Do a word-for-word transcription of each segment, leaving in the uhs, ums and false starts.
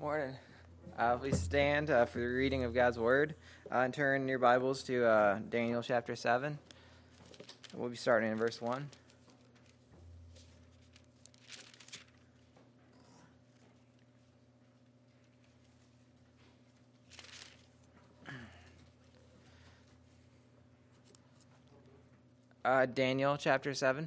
Morning. Uh, please stand uh, for the reading of God's Word uh, and turn your Bibles to uh, Daniel chapter seven. We'll be starting in verse one. Uh, Daniel chapter seven.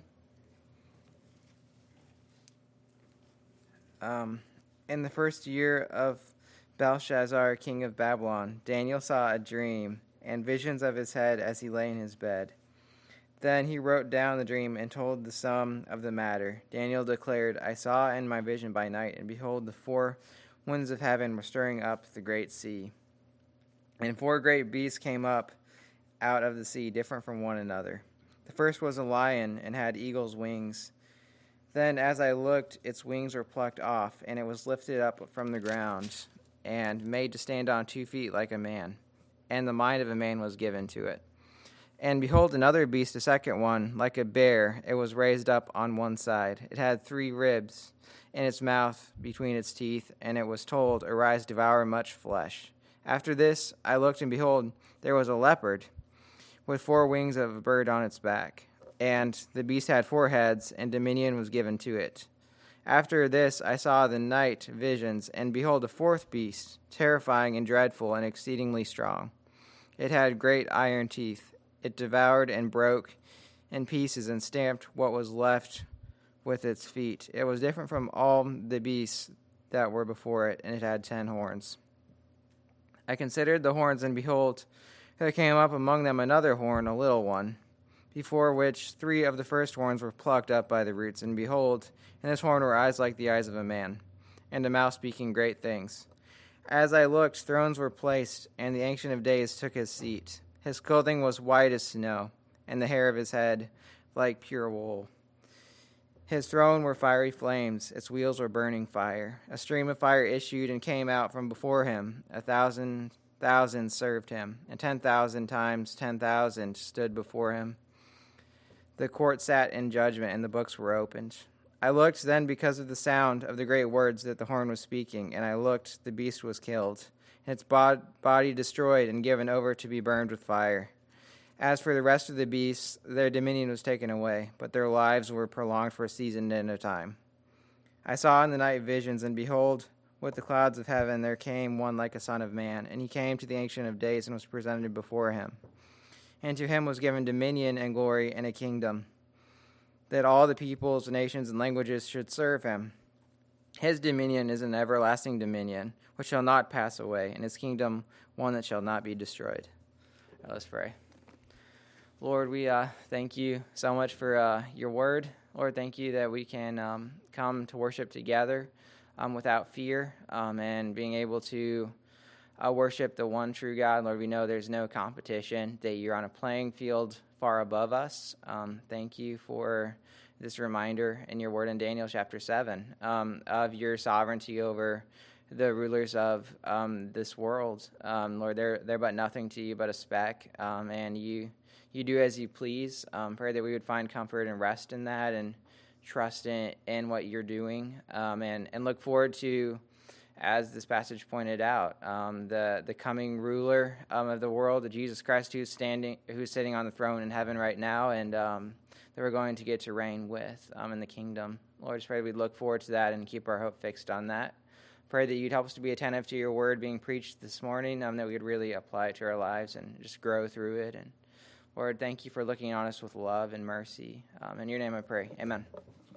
Um, in the first year of Belshazzar, king of Babylon, Daniel saw a dream and visions of his head as he lay in his bed. Then he wrote down the dream and told the sum of the matter. Daniel declared, I saw in my vision by night, and behold, the four winds of heaven were stirring up the great sea. And four great beasts came up out of the sea, different from one another. The first was a lion and had eagle's wings. Then as I looked, its wings were plucked off, and it was lifted up from the ground, and made to stand on two feet like a man. And the mind of a man was given to it. And behold, another beast, a second one, like a bear, it was raised up on one side. It had three ribs in its mouth between its teeth, and it was told, Arise, devour much flesh. After this I looked, and behold, there was a leopard with four wings of a bird on its back. And the beast had four heads, and dominion was given to it. After this I saw the night visions, and behold, a fourth beast, terrifying and dreadful and exceedingly strong. It had great iron teeth. It devoured and broke in pieces and stamped what was left with its feet. It was different from all the beasts that were before it, and it had ten horns. I considered the horns, and behold, there came up among them another horn, a little one, before which three of the first horns were plucked up by the roots. And behold, in this horn were eyes like the eyes of a man, and a mouth speaking great things. As I looked, thrones were placed, and the Ancient of Days took his seat. His clothing was white as snow, and the hair of his head like pure wool. His throne were fiery flames, its wheels were burning fire. A stream of fire issued and came out from before him. A thousand thousand served him, and ten thousand times ten thousand stood before him. The court sat in judgment, and the books were opened. I looked then because of the sound of the great words that the horn was speaking, and I looked, the beast was killed, and its bod- body destroyed and given over to be burned with fire. As for the rest of the beasts, their dominion was taken away, but their lives were prolonged for a season and a time. I saw in the night visions, and behold, with the clouds of heaven there came one like a son of man, and he came to the Ancient of Days and was presented before him. And to him was given dominion and glory and a kingdom, that all the peoples, nations, and languages should serve him. His dominion is an everlasting dominion, which shall not pass away, and his kingdom one that shall not be destroyed. Now let's pray. Lord, we uh, thank you so much for uh, your word. Lord, thank you that we can um, come to worship together um, without fear um, and being able to Uh, worship the one true God. Lord, we know there's no competition, that you're on a playing field far above us. Um, thank you for this reminder in your word in Daniel chapter seven um, of your sovereignty over the rulers of um, this world. Um, Lord, they're they're but nothing to you but a speck, um, and you you do as you please. Um, pray that we would find comfort and rest in that and trust in, in what you're doing um, and, and look forward to, as this passage pointed out, um, the the coming ruler um, of the world, the Jesus Christ, who's standing, who's sitting on the throne in heaven right now, and um, that we're going to get to reign with um, in the kingdom. Lord, just pray we'd look forward to that and keep our hope fixed on that. Pray that you'd help us to be attentive to your word being preached this morning, um, that we would really apply it to our lives and just grow through it. And Lord, thank you for looking on us with love and mercy. Um, in your name I pray. Amen.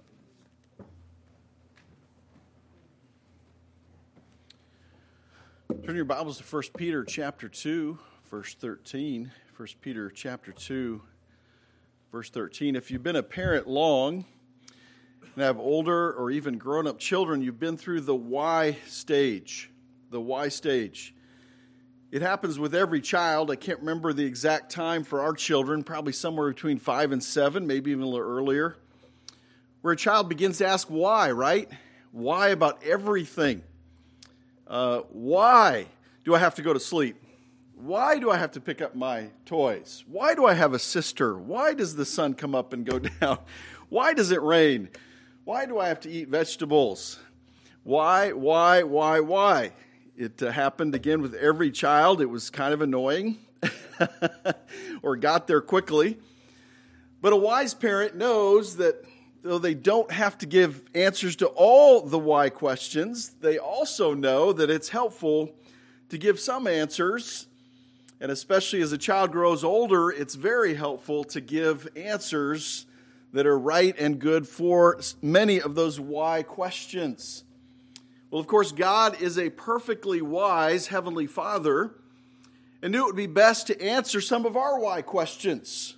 Turn your Bibles to First Peter chapter two, verse thirteen. First Peter chapter two, verse thirteen. If you've been a parent long and have older or even grown-up children, you've been through the why stage. The why stage. It happens with every child. I can't remember the exact time for our children, probably somewhere between five and seven, maybe even a little earlier, where a child begins to ask why, right? Why about everything? Uh, why do I have to go to sleep? Why do I have to pick up my toys? Why do I have a sister? Why does the sun come up and go down? Why does it rain? Why do I have to eat vegetables? Why, why, why, why? It uh, happened again with every child. It was kind of annoying or got there quickly. But a wise parent knows that though they don't have to give answers to all the why questions, they also know that it's helpful to give some answers. And especially as a child grows older, it's very helpful to give answers that are right and good for many of those why questions. Well, of course, God is a perfectly wise Heavenly Father and knew it would be best to answer some of our why questions.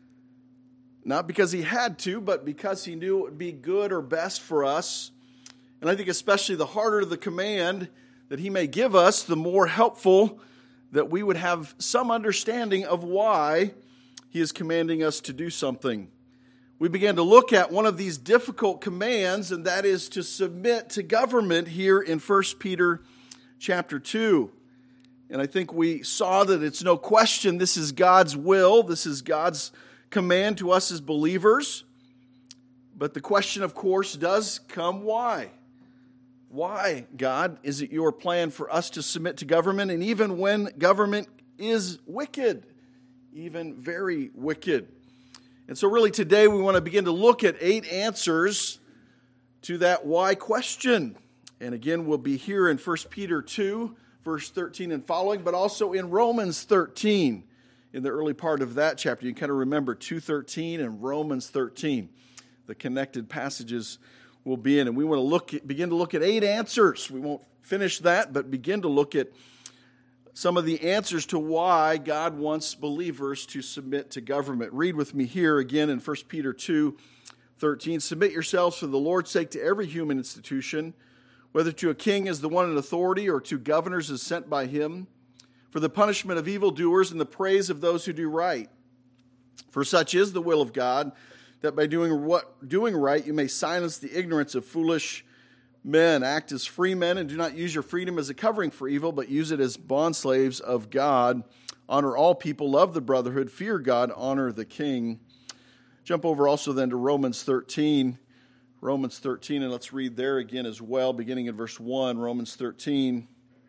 Not because he had to, but because he knew it would be good or best for us. And I think especially the harder the command that he may give us, the more helpful that we would have some understanding of why he is commanding us to do something. We began to look at one of these difficult commands, and that is to submit to government here in First Peter chapter two. And I think we saw that it's no question this is God's will, this is God's command to us as believers. But the question, of course, does come, why? Why, God, is it your plan for us to submit to government, and even when government is wicked, even very wicked? And so really today we want to begin to look at eight answers to that why question. And again, we'll be here in First Peter two, verse thirteen and following, but also in Romans thirteen, in the early part of that chapter. You kind of remember two thirteen and Romans thirteen, the connected passages we'll be in. And we want to look at, begin to look at eight answers. We won't finish that, but begin to look at some of the answers to why God wants believers to submit to government. Read with me here again in First Peter two thirteen. Submit yourselves for the Lord's sake to every human institution, whether to a king as the one in authority or to governors as sent by him, for the punishment of evildoers and the praise of those who do right. For such is the will of God, that by doing what doing right you may silence the ignorance of foolish men. Act as free men and do not use your freedom as a covering for evil, but use it as bondslaves of God. Honor all people, love the brotherhood, fear God, honor the king. Jump over also then to Romans thirteen. Romans thirteen, and let's read there again as well, beginning in verse one, Romans thirteen.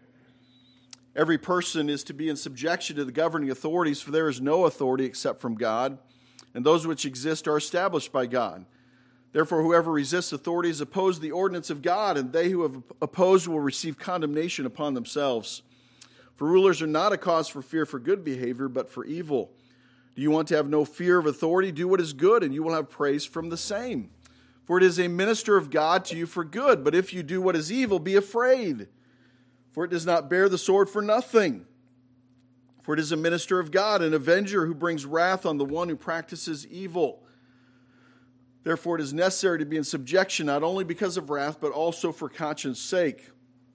Every person is to be in subjection to the governing authorities, for there is no authority except from God, and those which exist are established by God. Therefore, whoever resists authority is opposed to the ordinance of God, and they who have opposed will receive condemnation upon themselves. For rulers are not a cause for fear for good behavior, but for evil. Do you want to have no fear of authority? Do what is good, and you will have praise from the same. For it is a minister of God to you for good. But if you do what is evil, be afraid. For it does not bear the sword for nothing. For it is a minister of God, an avenger who brings wrath on the one who practices evil. Therefore, it is necessary to be in subjection, not only because of wrath, but also for conscience sake.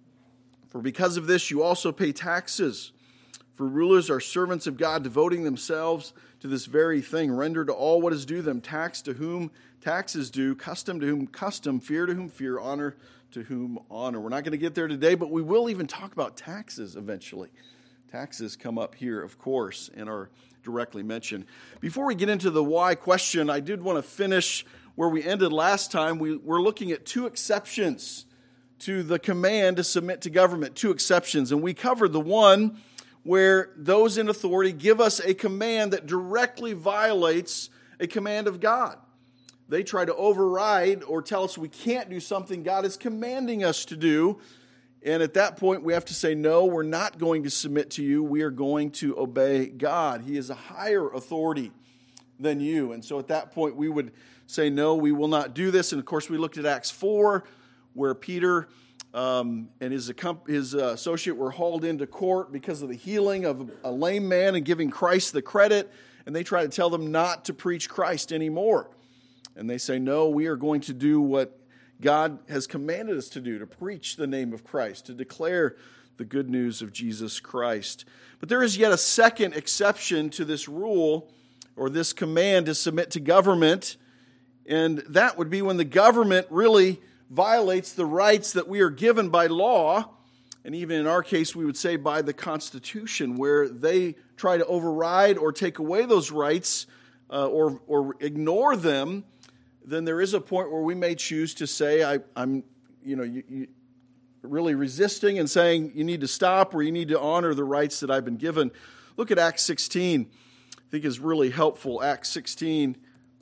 For because of this, you also pay taxes. For rulers are servants of God, devoting themselves to this very thing. Render to all what is due them, tax to whom tax is due, custom to whom custom, fear to whom fear, honor to whom honor. We're not going to get there today, but we will even talk about taxes eventually. Taxes come up here, of course, and are directly mentioned. Before we get into the why question, I did want to finish where we ended last time. We were looking at two exceptions to the command to submit to government, two exceptions. And we covered the one where those in authority give us a command that directly violates a command of God. They try to override or tell us we can't do something God is commanding us to do. And at that point, we have to say, no, we're not going to submit to you. We are going to obey God. He is a higher authority than you. And so at that point, we would say, no, we will not do this. And of course, we looked at Acts four, where Peter um, and his, his uh, associate were hauled into court because of the healing of a lame man and giving Christ the credit. And they try to tell them not to preach Christ anymore. And they say, no, we are going to do what God has commanded us to do, to preach the name of Christ, to declare the good news of Jesus Christ. But there is yet a second exception to this rule or this command to submit to government, and that would be when the government really violates the rights that we are given by law, and even in our case we would say by the Constitution, where they try to override or take away those rights uh, or, or ignore them. Then there is a point where we may choose to say, I, I'm, you know, you, you, really resisting and saying, you need to stop or you need to honor the rights that I've been given. Look at Acts sixteen. I think is really helpful. Acts sixteen.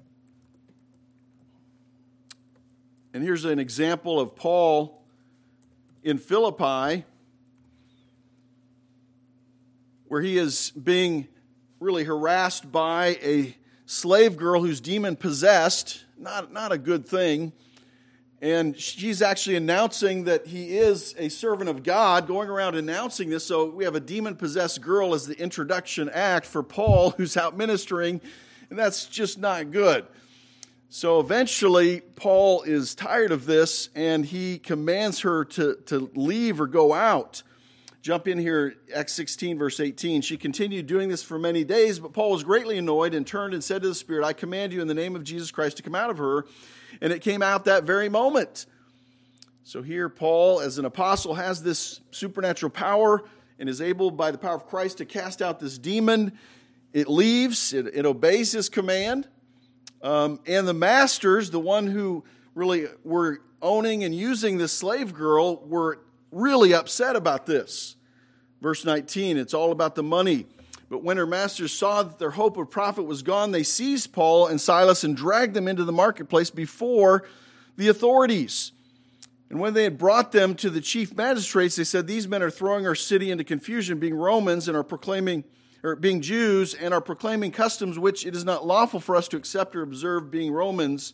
And here's an example of Paul in Philippi, where he is being really harassed by a slave girl who's demon-possessed. Not, not a good thing. And she's actually announcing that he is a servant of God, going around announcing this. So we have a demon-possessed girl as the introduction act for Paul, who's out ministering, and that's just not good. So eventually, Paul is tired of this, and he commands her to, to leave or go out. Jump in here, Acts sixteen, verse eighteen. She continued doing this for many days, but Paul was greatly annoyed and turned and said to the Spirit, I command you in the name of Jesus Christ to come out of her. And it came out that very moment. So here Paul, as an apostle, has this supernatural power and is able, by the power of Christ, to cast out this demon. It leaves. It, it obeys his command. Um, and the masters, the one who really were owning and using this slave girl, were really upset about this. Verse nineteen, it's all about the money. But when her masters saw that their hope of profit was gone, they seized Paul and Silas and dragged them into the marketplace before the authorities. And when they had brought them to the chief magistrates, they said, these men are throwing our city into confusion, being Romans and are proclaiming, or being Jews, and are proclaiming customs which it is not lawful for us to accept or observe, being Romans.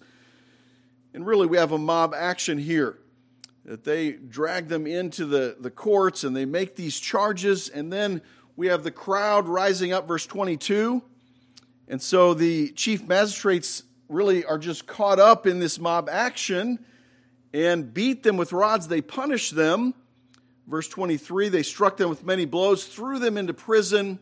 And really we have a mob action here, that they drag them into the, the courts and they make these charges, and then we have the crowd rising up, verse twenty-two. And so the chief magistrates really are just caught up in this mob action and beat them with rods. They punish them. Verse twenty-three, they struck them with many blows, threw them into prison,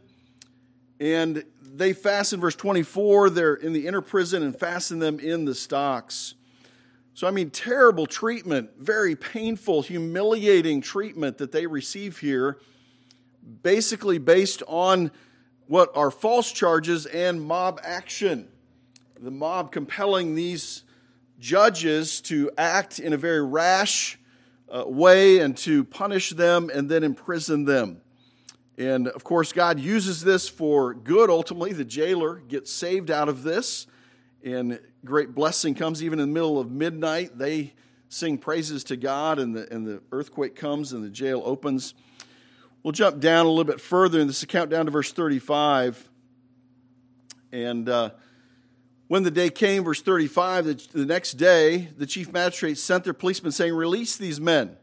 and they fastened, verse twenty-four, they're in the inner prison and fastened them in the stocks. So, I mean, terrible treatment, very painful, humiliating treatment that they receive here, basically based on what are false charges and mob action. The mob compelling these judges to act in a very rash uh, way and to punish them and then imprison them. And, of course, God uses this for good. Ultimately, the jailer gets saved out of this, and great blessing comes even in the middle of midnight. They sing praises to God, and the, and the earthquake comes and the jail opens. We'll jump down a little bit further in this account down to verse thirty-five. And uh, when the day came, verse thirty-five, the, the next day, the chief magistrates sent their policemen saying, release these men.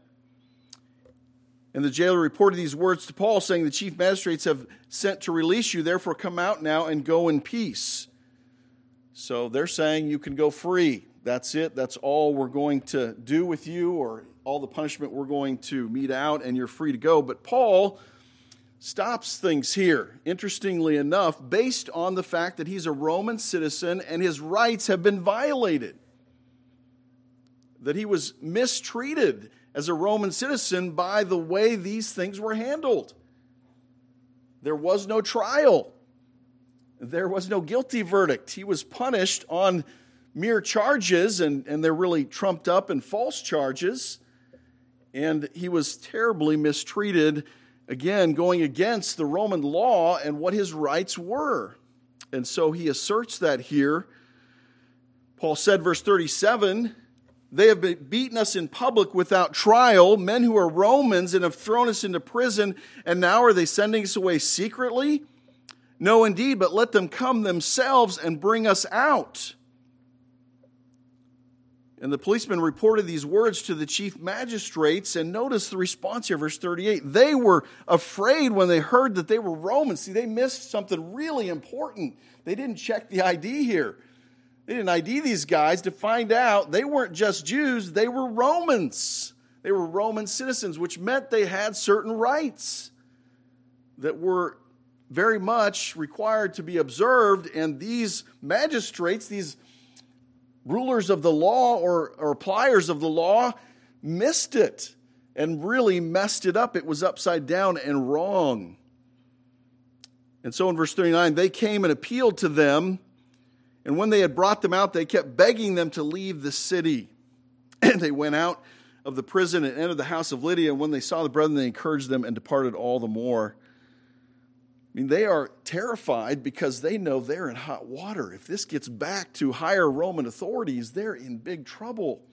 And the jailer reported these words to Paul, saying, the chief magistrates have sent to release you, therefore come out now and go in peace. So they're saying you can go free. That's it. That's all we're going to do with you, or all the punishment we're going to mete out, and you're free to go. But Paul stops things here, interestingly enough, based on the fact that he's a Roman citizen and his rights have been violated. That he was mistreated as a Roman citizen by the way these things were handled. There was no trial. There was no guilty verdict. He was punished on mere charges, and, and they're really trumped up and false charges. And he was terribly mistreated, again, going against the Roman law and what his rights were. And so he asserts that here. Paul said, verse thirty-seven, they have been beaten us in public without trial, men who are Romans, and have thrown us into prison, and now are they sending us away secretly? No, indeed, but let them come themselves and bring us out. And the policemen reported these words to the chief magistrates, and notice the response here, verse thirty-eight. They were afraid when they heard that they were Romans. See, they missed something really important. They didn't check the I D here. They didn't I D these guys to find out they weren't just Jews, they were Romans. They were Roman citizens, which meant they had certain rights that were very much required to be observed, and these magistrates, these rulers of the law or, or pliers of the law, missed it and really messed it up. It was upside down and wrong. And so in verse thirty-nine, they came and appealed to them, and when they had brought them out, they kept begging them to leave the city. And they went out of the prison and entered the house of Lydia. And when they saw the brethren, they encouraged them and departed all the more. I mean, they are terrified because they know they're in hot water. If this gets back to higher Roman authorities, they're in big trouble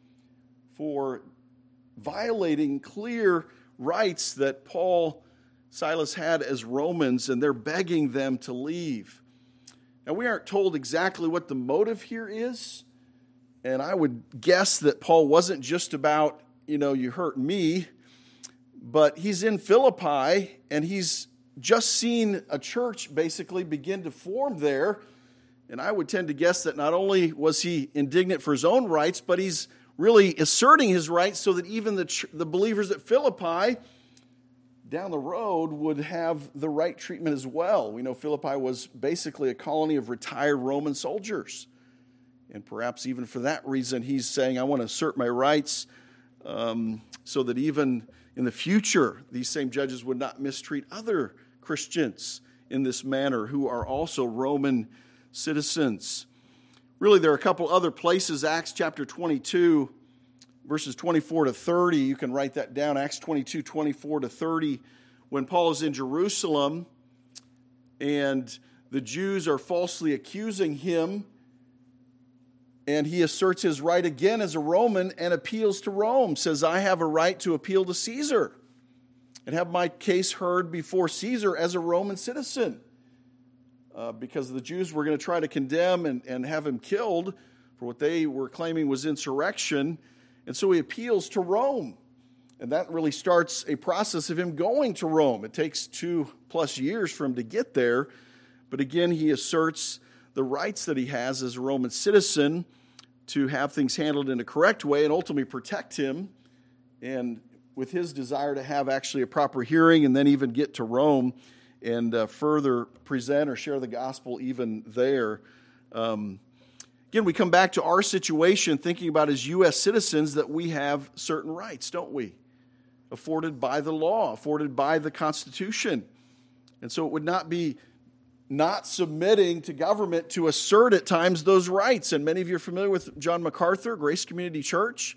for violating clear rights that Paul, Silas had as Romans, and they're begging them to leave. Now, we aren't told exactly what the motive here is, and I would guess that Paul wasn't just about, you know, you hurt me, but he's in Philippi, and he's just seen a church basically begin to form there. And I would tend to guess that not only was he indignant for his own rights, but he's really asserting his rights so that even the, the believers at Philippi down the road would have the right treatment as well. We know Philippi was basically a colony of retired Roman soldiers. And perhaps even for that reason, he's saying, I want to assert my rights um, so that even in the future, these same judges would not mistreat other Christians in this manner who are also Roman citizens. Really, there are a couple other places, Acts chapter twenty-two, verses twenty-four to thirty. You can write that down, Acts twenty-two, twenty-four to thirty, when Paul is in Jerusalem and the Jews are falsely accusing him, and he asserts his right again as a Roman and appeals to Rome, says, I have a right to appeal to Caesar and have my case heard before Caesar as a Roman citizen. Uh, because the Jews were going to try to condemn and, and have him killed for what they were claiming was insurrection. And so he appeals to Rome. And that really starts a process of him going to Rome. It takes two plus years for him to get there. But again, he asserts the rights that he has as a Roman citizen to have things handled in a correct way and ultimately protect him. And with his desire to have actually a proper hearing and then even get to Rome and uh, further present or share the gospel even there. Um, again, we come back to our situation, thinking about as U S citizens that we have certain rights, don't we? Afforded by the law, afforded by the Constitution. And so it would not be not submitting to government to assert at times those rights. And many of you are familiar with John MacArthur, Grace Community Church.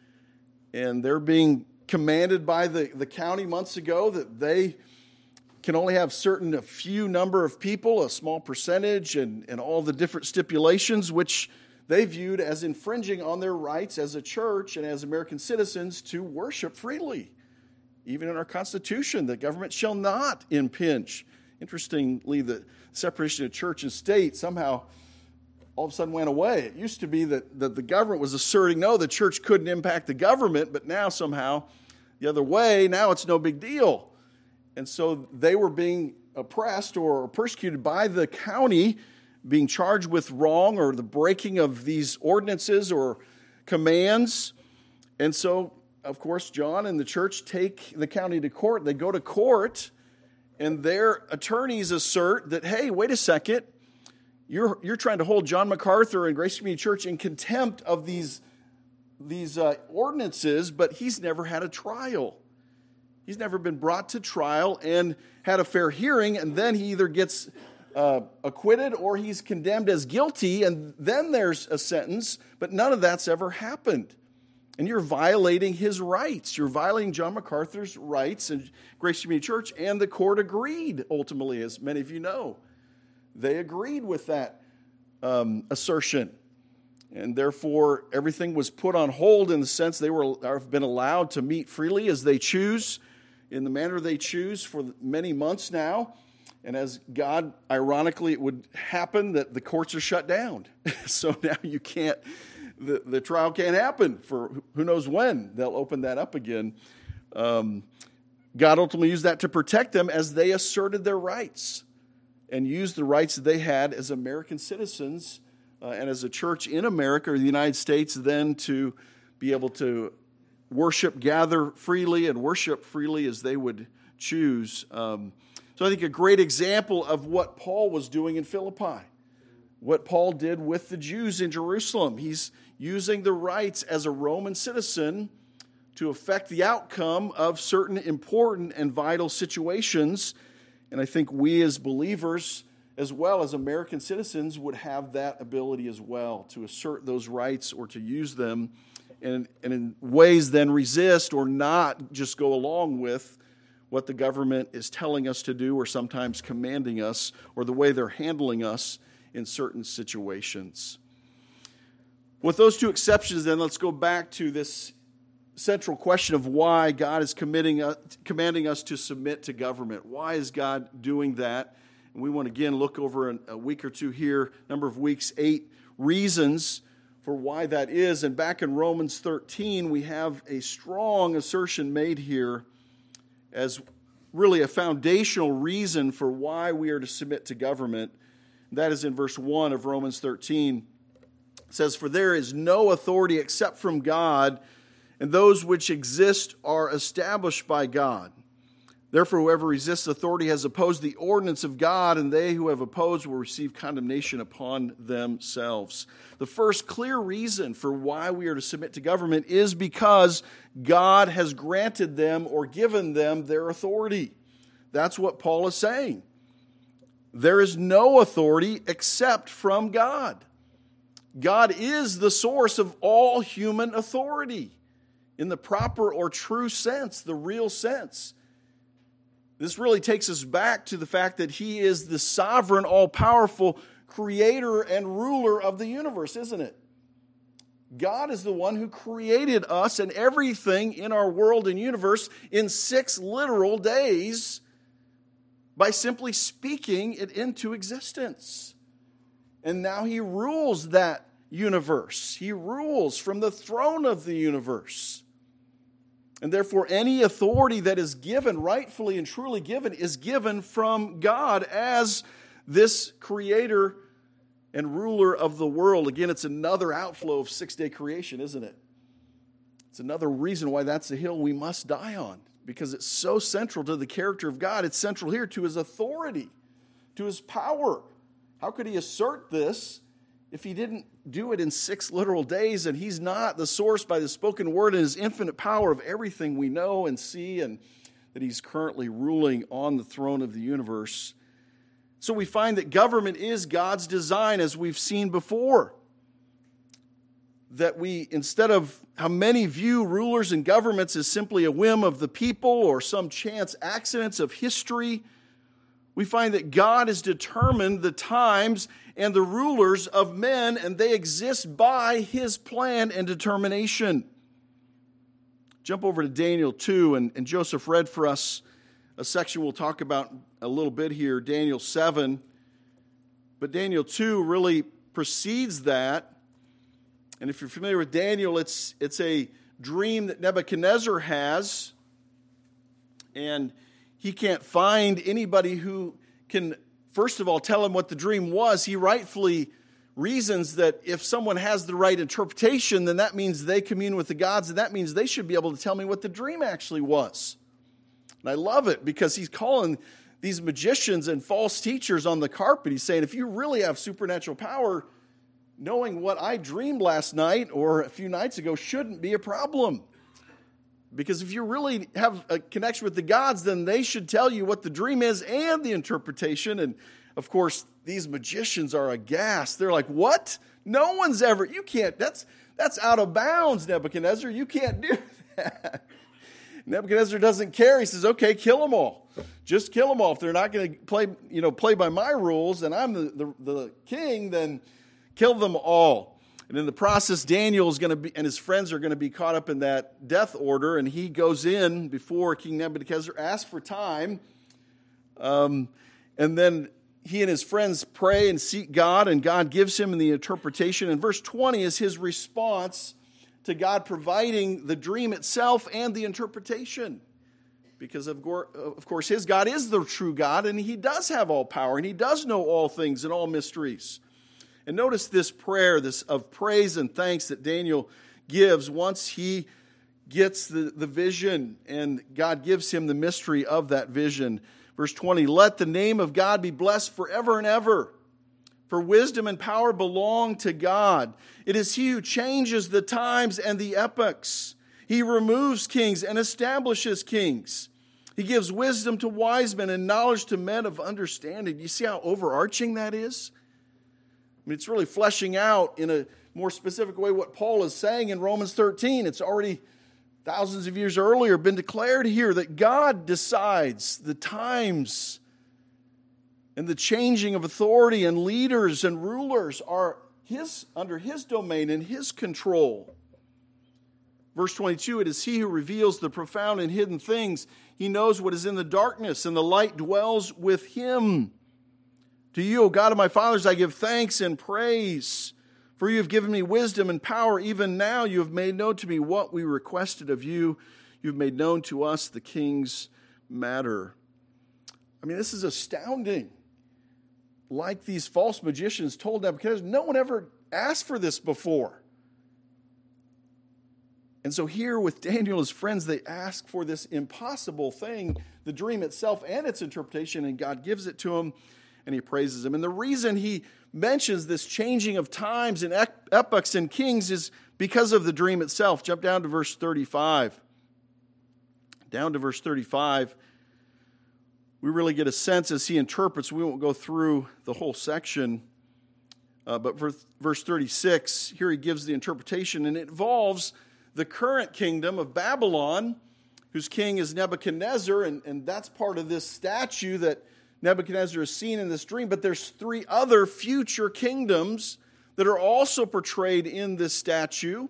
And they're being commanded by the, the county months ago that they can only have certain a few number of people, a small percentage, and, and all the different stipulations, which they viewed as infringing on their rights as a church and as American citizens to worship freely. Even in our Constitution, the government shall not impinge. Interestingly, the separation of church and state somehow all of a sudden went away. It used to be that, that the government was asserting, no, the church couldn't impact the government, but now somehow the other way, now it's no big deal. And so they were being oppressed or persecuted by the county, being charged with wrong or the breaking of these ordinances or commands. And so, of course, John and the church take the county to court. They go to court, and their attorneys assert that, hey, wait a second, you're, you're trying to hold John MacArthur and Grace Community Church in contempt of these, these uh, ordinances, but he's never had a trial. He's never been brought to trial and had a fair hearing, and then he either gets uh, acquitted or he's condemned as guilty, and then there's a sentence, but none of that's ever happened. And you're violating his rights. You're violating John MacArthur's rights, and Grace Community Church, and the court agreed, ultimately, as many of you know. They agreed with that um, assertion. And therefore, everything was put on hold in the sense they were have been allowed to meet freely as they choose, in the manner they choose for many months now. And as God, ironically, it would happen that the courts are shut down. So now you can't, the, the trial can't happen for who knows when they'll open that up again. Um, God ultimately used that to protect them as they asserted their rights and used the rights that they had as American citizens uh, and as a church in America or the United States then to be able to worship, gather freely, and worship freely as they would choose. Um, so I think a great example of what Paul was doing in Philippi, what Paul did with the Jews in Jerusalem. He's using the rights as a Roman citizen to affect the outcome of certain important and vital situations. And I think we as believers, as well as American citizens, would have that ability as well to assert those rights or to use them and, and in ways then resist or not just go along with what the government is telling us to do or sometimes commanding us or the way they're handling us in certain situations. With those two exceptions, then, let's go back to this central question of why God is committing, uh, commanding us to submit to government. Why is God doing that? And we want to, again, look over a week or two here, number of weeks, eight reasons for why that is. And back in Romans thirteen, we have a strong assertion made here as really a foundational reason for why we are to submit to government. That is in verse one of Romans thirteen. It says, "For there is no authority except from God, and those which exist are established by God. Therefore, whoever resists authority has opposed the ordinance of God, and they who have opposed will receive condemnation upon themselves." The first clear reason for why we are to submit to government is because God has granted them or given them their authority. That's what Paul is saying. There is no authority except from God. God is the source of all human authority in the proper or true sense, the real sense. This really takes us back to the fact that He is the sovereign, all-powerful creator and ruler of the universe, isn't it? God is the one who created us and everything in our world and universe in six literal days by simply speaking it into existence. And now He rules that universe. He rules from the throne of the universe. And therefore, any authority that is given, rightfully and truly given, is given from God as this creator and ruler of the world. Again, it's another outflow of six-day creation, isn't it? It's another reason why that's the hill we must die on, because it's so central to the character of God. It's central here to His authority, to His power. How could He assert this if He didn't do it in six literal days, and He's not the source by the spoken word and His infinite power of everything we know and see, and that He's currently ruling on the throne of the universe? So we find that government is God's design, as we've seen before. That we, instead of how many view rulers and governments as simply a whim of the people or some chance accidents of history, we find that God has determined the times and the rulers of men, and they exist by His plan and determination. Jump over to Daniel two, and, and Joseph read for us a section we'll talk about a little bit here, Daniel seven. But Daniel two really precedes that. And if you're familiar with Daniel, it's, it's a dream that Nebuchadnezzar has, and he can't find anybody who can, first of all, tell him what the dream was. He rightfully reasons that if someone has the right interpretation, then that means they commune with the gods, and that means they should be able to tell me what the dream actually was. And I love it because he's calling these magicians and false teachers on the carpet. He's saying, if you really have supernatural power, knowing what I dreamed last night or a few nights ago shouldn't be a problem. Because if you really have a connection with the gods, then they should tell you what the dream is and the interpretation. And, of course, these magicians are aghast. They're like, what? No one's ever, you can't, that's that's out of bounds, Nebuchadnezzar. You can't do that. Nebuchadnezzar doesn't care. He says, okay, kill them all. Just kill them all. If they're not going to play, you know, play by my rules and I'm the, the, the king, then kill them all. And in the process, Daniel is going to be, and his friends are going to be caught up in that death order. And he goes in before King Nebuchadnezzar, asks for time. Um, and then he and his friends pray and seek God, and God gives him the interpretation. And verse twenty is his response to God providing the dream itself and the interpretation. Because, of course, his God is the true God, and he does have all power, and he does know all things and all mysteries. And notice this prayer this of praise and thanks that Daniel gives once he gets the, the vision, and God gives him the mystery of that vision. Verse twenty, let the name of God be blessed forever and ever. For wisdom and power belong to God. It is He who changes the times and the epochs. He removes kings and establishes kings. He gives wisdom to wise men and knowledge to men of understanding. Do you see how overarching that is? I mean, it's really fleshing out in a more specific way what Paul is saying in Romans thirteen. It's already thousands of years earlier been declared here that God decides the times and the changing of authority, and leaders and rulers are his under his domain and his control. Verse twenty-two, it is he who reveals the profound and hidden things. He knows what is in the darkness, and the light dwells with him. To you, O God of my fathers, I give thanks and praise, for you have given me wisdom and power. Even now you have made known to me what we requested of you. You have made known to us the king's matter. I mean, this is astounding. Like these false magicians told Nebuchadnezzar, no one ever asked for this before. And so here with Daniel and his friends, they ask for this impossible thing, the dream itself and its interpretation, and God gives it to him, and he praises him. And the reason he mentions this changing of times and epochs and kings is because of the dream itself. Jump down to verse thirty-five. Down to verse thirty-five. We really get a sense as he interprets. We won't go through the whole section. Uh, but for verse thirty-six, here he gives the interpretation, and it involves the current kingdom of Babylon, whose king is Nebuchadnezzar, and, and that's part of this statue that Nebuchadnezzar is seen in this dream. But there's three other future kingdoms that are also portrayed in this statue.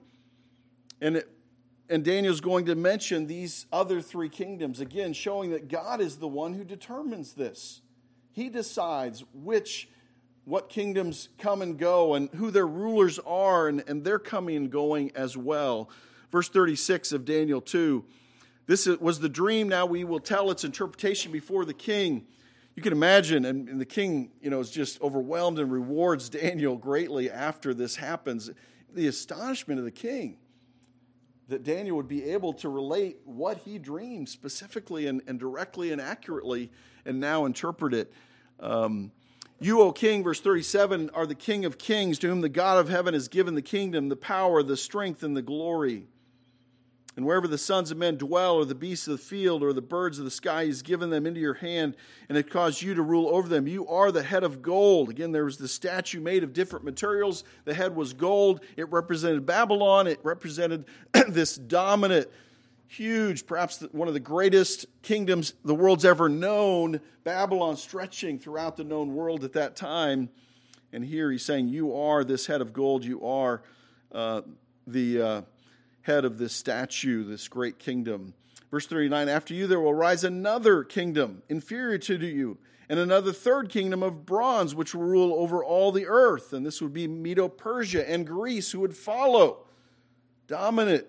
And, it, and Daniel's going to mention these other three kingdoms, again, showing that God is the one who determines this. He decides which what kingdoms come and go and who their rulers are, and, and they're coming and going as well. Verse thirty-six of Daniel two. This was the dream. Now we will tell its interpretation before the king. You can imagine, and, and the king, you know, is just overwhelmed and rewards Daniel greatly after this happens. The astonishment of the king that Daniel would be able to relate what he dreamed specifically and, and directly and accurately, and now interpret it. Um, You, O king, verse thirty-seven, are the king of kings, to whom the God of heaven has given the kingdom, the power, the strength, and the glory. And wherever the sons of men dwell, or the beasts of the field, or the birds of the sky, he's given them into your hand, and it caused you to rule over them. You are the head of gold. Again, there was the statue made of different materials. The head was gold. It represented Babylon. It represented this dominant, huge, perhaps one of the greatest kingdoms the world's ever known, Babylon, stretching throughout the known world at that time. And here he's saying, you are this head of gold. You are uh, the uh, head of this statue, this great kingdom. Verse thirty-nine, after you there will rise another kingdom inferior to you, and another third kingdom of bronze, which will rule over all the earth. And this would be Medo-Persia and Greece, who would follow. Dominant,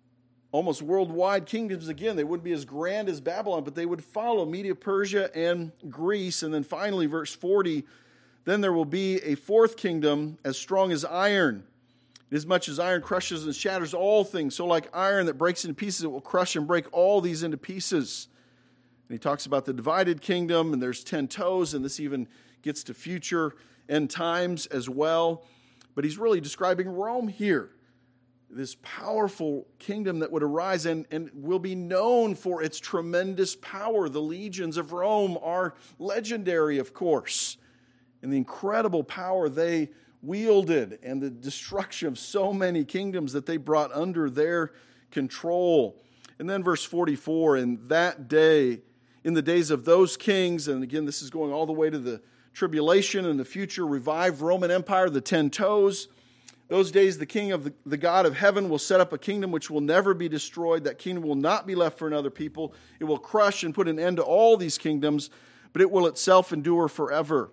almost worldwide kingdoms. Again, they wouldn't be as grand as Babylon, but they would follow Medo-Persia and Greece. And then finally, verse forty, then there will be a fourth kingdom as strong as iron. Inasmuch as iron crushes and shatters all things, so like iron that breaks into pieces, it will crush and break all these into pieces. And he talks about the divided kingdom, and there's ten toes, and this even gets to future end times as well. But he's really describing Rome here. This powerful kingdom that would arise and, and will be known for its tremendous power. The legions of Rome are legendary, of course, and the incredible power they wielded and the destruction of so many kingdoms that they brought under their control. And then verse forty-four, in that day, in the days of those kings, and again, this is going all the way to the tribulation and the future revived Roman Empire, the ten toes. Those days, the king of the, the God of heaven will set up a kingdom which will never be destroyed. That kingdom will not be left for another people. It will crush and put an end to all these kingdoms, but it will itself endure forever.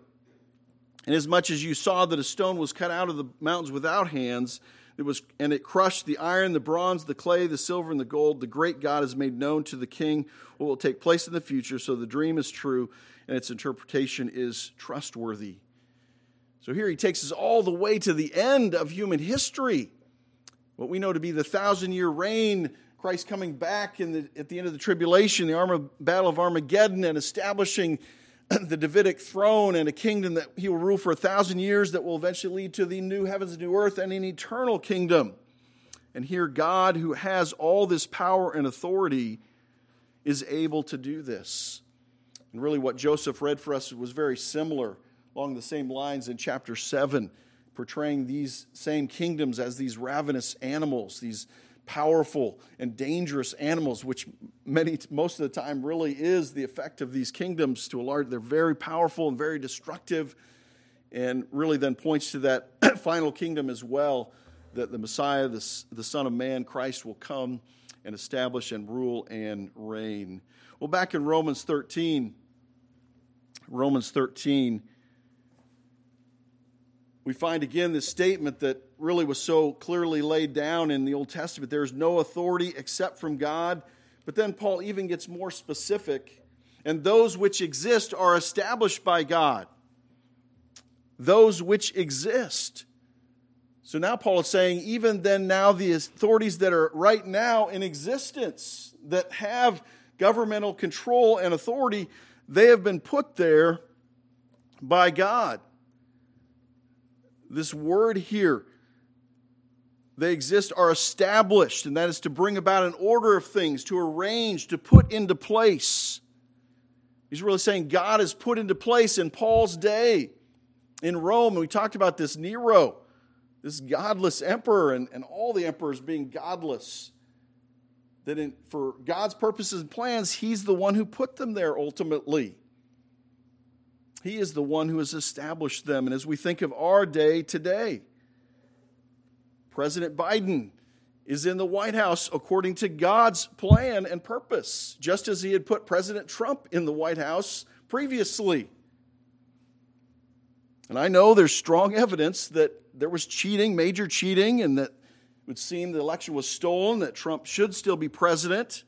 Inasmuch as you saw that a stone was cut out of the mountains without hands, it was, and it crushed the iron, the bronze, the clay, the silver, and the gold, the great God has made known to the king what will take place in the future. So the dream is true, and its interpretation is trustworthy. So here he takes us all the way to the end of human history. What we know to be the thousand-year reign, Christ coming back in the, at the end of the tribulation, the Arma, battle of Armageddon, and establishing the Davidic throne and a kingdom that he will rule for a thousand years that will eventually lead to the new heavens and new earth and an eternal kingdom. And here God, who has all this power and authority, is able to do this. And really what Joseph read for us was very similar along the same lines in chapter seven. portraying these same kingdoms as these ravenous animals, these powerful and dangerous animals, which many most of the time really is the effect of these kingdoms to a large. They're very powerful and very destructive, and really then points to that final kingdom as well, that the Messiah, the, the Son of Man, Christ, will come and establish and rule and reign. Well, back in Romans thirteen, Romans thirteen, we find again this statement that really was so clearly laid down in the Old Testament. There is no authority except from God. But then Paul even gets more specific. And those which exist are established by God. Those which exist. So now Paul is saying, even then now the authorities that are right now in existence, that have governmental control and authority, they have been put there by God. This word here, they exist, are established, and that is to bring about an order of things, to arrange, to put into place. He's really saying God is put into place in Paul's day in Rome. And we talked about this Nero, this godless emperor, and, and all the emperors being godless. That in, for God's purposes and plans, he's the one who put them there ultimately. He is the one who has established them. And as we think of our day today, President Biden is in the White House according to God's plan and purpose, just as he had put President Trump in the White House previously. And I know there's strong evidence that there was cheating, major cheating, and that it would seem the election was stolen, that Trump should still be president.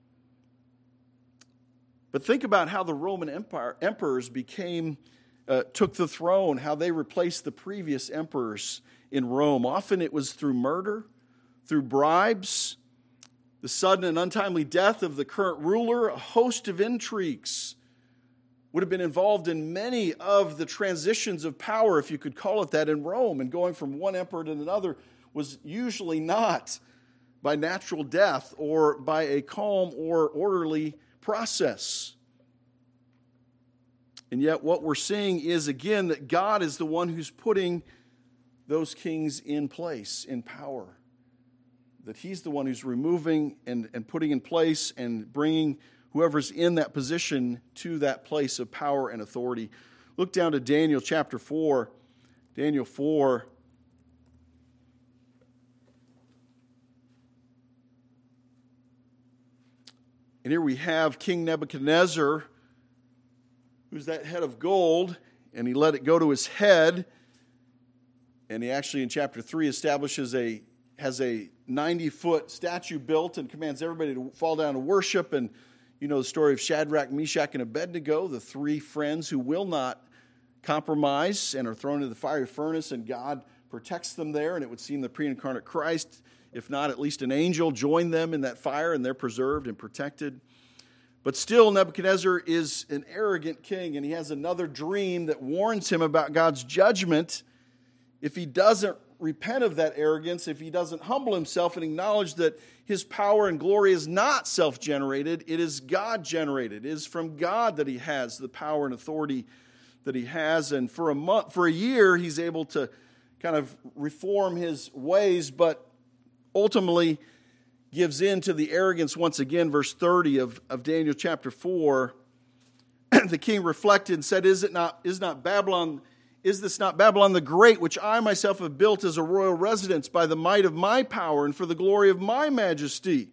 But think about how the Roman Empire emperors became, uh, took the throne, how they replaced the previous emperors in Rome. Often it was through murder, through bribes, the sudden and untimely death of the current ruler. A host of intrigues would have been involved in many of the transitions of power, if you could call it that, in Rome. And going from one emperor to another was usually not by natural death or by a calm or orderly process. And yet what we're seeing is, again, that God is the one who's putting those kings in place, in power. That he's the one who's removing and, and putting in place and bringing whoever's in that position to that place of power and authority. Look down to Daniel chapter four. Daniel four. And here we have King Nebuchadnezzar, who's that head of gold, and he let it go to his head. And he actually, in chapter three, establishes a, has a ninety-foot statue built and commands everybody to fall down and worship. And you know the story of Shadrach, Meshach, and Abednego, the three friends who will not compromise and are thrown into the fiery furnace, and God protects them there. And it would seem the pre-incarnate Christ, if not at least an angel, joined them in that fire, and they're preserved and protected. But still, Nebuchadnezzar is an arrogant king, and he has another dream that warns him about God's judgment if he doesn't repent of that arrogance, if he doesn't humble himself and acknowledge that his power and glory is not self-generated, it is God-generated. It is from God that he has the power and authority that he has. And for a month, for a year, he's able to kind of reform his ways, but ultimately gives in to the arrogance once again. Verse thirty of, of Daniel chapter four, the king reflected and said, Is it not, is not Babylon, is this not Babylon the Great, which I myself have built as a royal residence by the might of my power and for the glory of my majesty?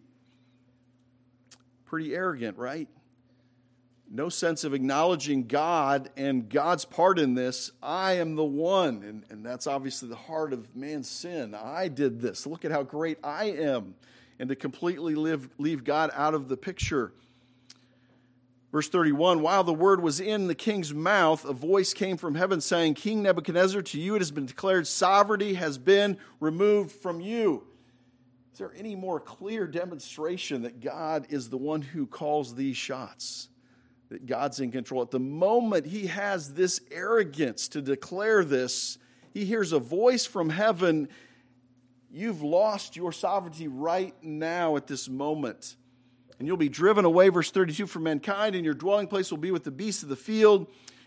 Pretty arrogant, right? No sense of acknowledging God and God's part in this. I am the one. And, and that's obviously the heart of man's sin. I did this. Look at how great I am. And to completely live, leave God out of the picture. Verse thirty-one, while the word was in the king's mouth, a voice came from heaven saying, King Nebuchadnezzar, to you it has been declared sovereignty has been removed from you. Is there any more clear demonstration that God is the one who calls these shots? That God's in control. At the moment he has this arrogance to declare this, he hears a voice from heaven. You've lost your sovereignty right now at this moment. And you'll be driven away, verse thirty-two, from mankind, and your dwelling place will be with the beasts of the field.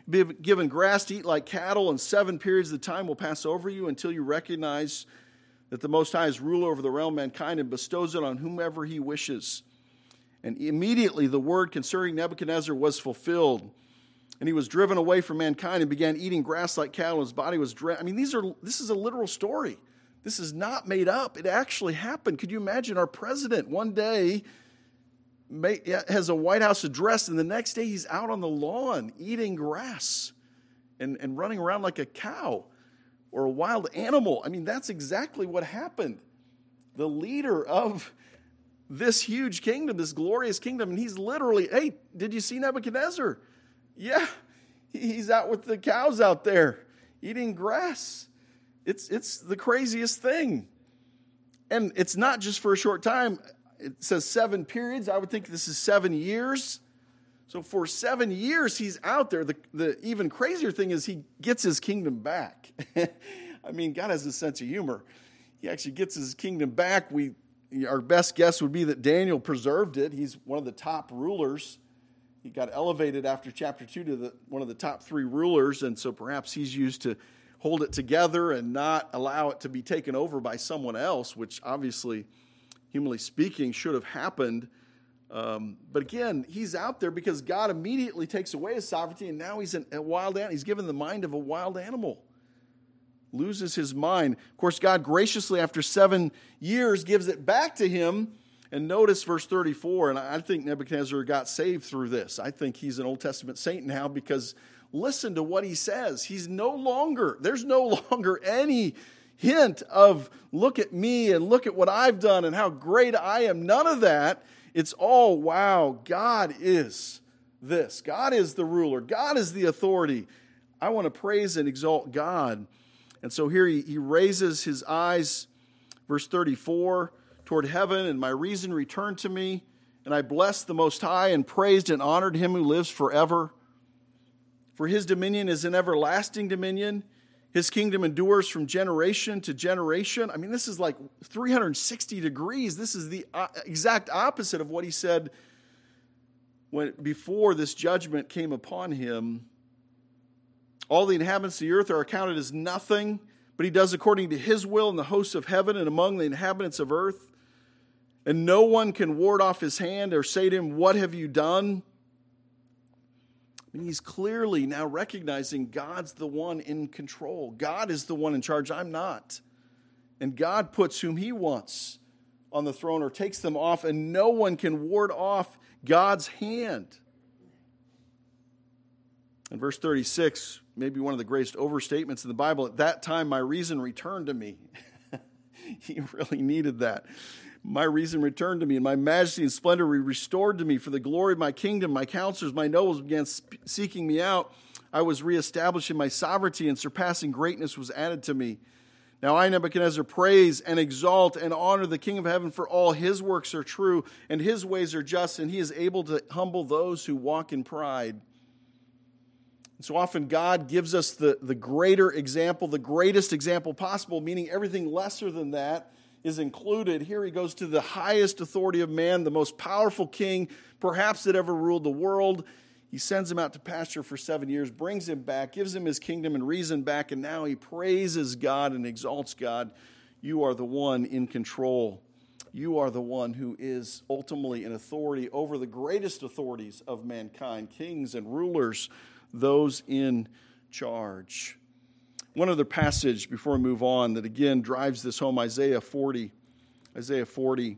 Be given grass to eat like cattle, and seven periods of time will pass over you until you recognize that the Most High is ruler over the realm of mankind and bestows it on whomever he wishes. And immediately the word concerning Nebuchadnezzar was fulfilled. And he was driven away from mankind and began eating grass like cattle. His body was drenched. I mean, these are this is a literal story. This is not made up. It actually happened. Could you imagine our president one day may, has a White House address, and the next day he's out on the lawn eating grass and, and running around like a cow or a wild animal? I mean, that's exactly what happened. The leader of this huge kingdom, this glorious kingdom, and he's literally, hey, did you see Nebuchadnezzar? Yeah, he's out with the cows out there eating grass. It's it's the craziest thing. And it's not just for a short time. It says seven periods. I would think this is seven years. So for seven years, he's out there. The, the even crazier thing is he gets his kingdom back. I mean, God has a sense of humor. He actually gets his kingdom back. We Our best guess would be that Daniel preserved it. He's one of the top rulers. He got elevated after chapter two to the, one of the top three rulers, and so perhaps he's used to hold it together and not allow it to be taken over by someone else, which obviously, humanly speaking, should have happened. Um, but again, he's out there because God immediately takes away his sovereignty, and now he's an, a wild animal. He's given the mind of a wild animal. Loses his mind. Of course, God graciously, after seven years, gives it back to him. And notice verse thirty-four, and I think Nebuchadnezzar got saved through this. I think he's an Old Testament saint now because listen to what he says. He's no longer, there's no longer any hint of look at me and look at what I've done and how great I am. None of that. It's all, wow, God is this. God is the ruler. God is the authority. I want to praise and exalt God. And so here he, he raises his eyes, verse thirty-four, toward heaven, and my reason returned to me, and I blessed the Most High and praised and honored him who lives forever. For his dominion is an everlasting dominion. His kingdom endures from generation to generation. I mean, this is like three hundred sixty degrees. This is the exact opposite of what he said when before this judgment came upon him. All the inhabitants of the earth are accounted as nothing, but he does according to his will in the hosts of heaven and among the inhabitants of earth. And no one can ward off his hand or say to him, what have you done? I mean, he's clearly now recognizing God's the one in control. God is the one in charge. I'm not. And God puts whom he wants on the throne or takes them off, and no one can ward off God's hand. In verse thirty-six, maybe one of the greatest overstatements in the Bible, at that time my reason returned to me. He really needed that. My reason returned to me, and my majesty and splendor were restored to me. For the glory of my kingdom, my counselors, my nobles began seeking me out. I was reestablished in my sovereignty, and surpassing greatness was added to me. Now I, Nebuchadnezzar, praise and exalt and honor the King of heaven, for all his works are true, and his ways are just, and he is able to humble those who walk in pride. And so often God gives us the, the greater example, the greatest example possible, meaning everything lesser than that is included. Here he goes to the highest authority of man, the most powerful king, perhaps that ever ruled the world. He sends him out to pasture for seven years, brings him back, gives him his kingdom and reason back, and now he praises God and exalts God. You are the one in control. You are the one who is ultimately in authority over the greatest authorities of mankind, kings and rulers, those in charge. One other passage before we move on that again drives this home, Isaiah forty. Isaiah forty.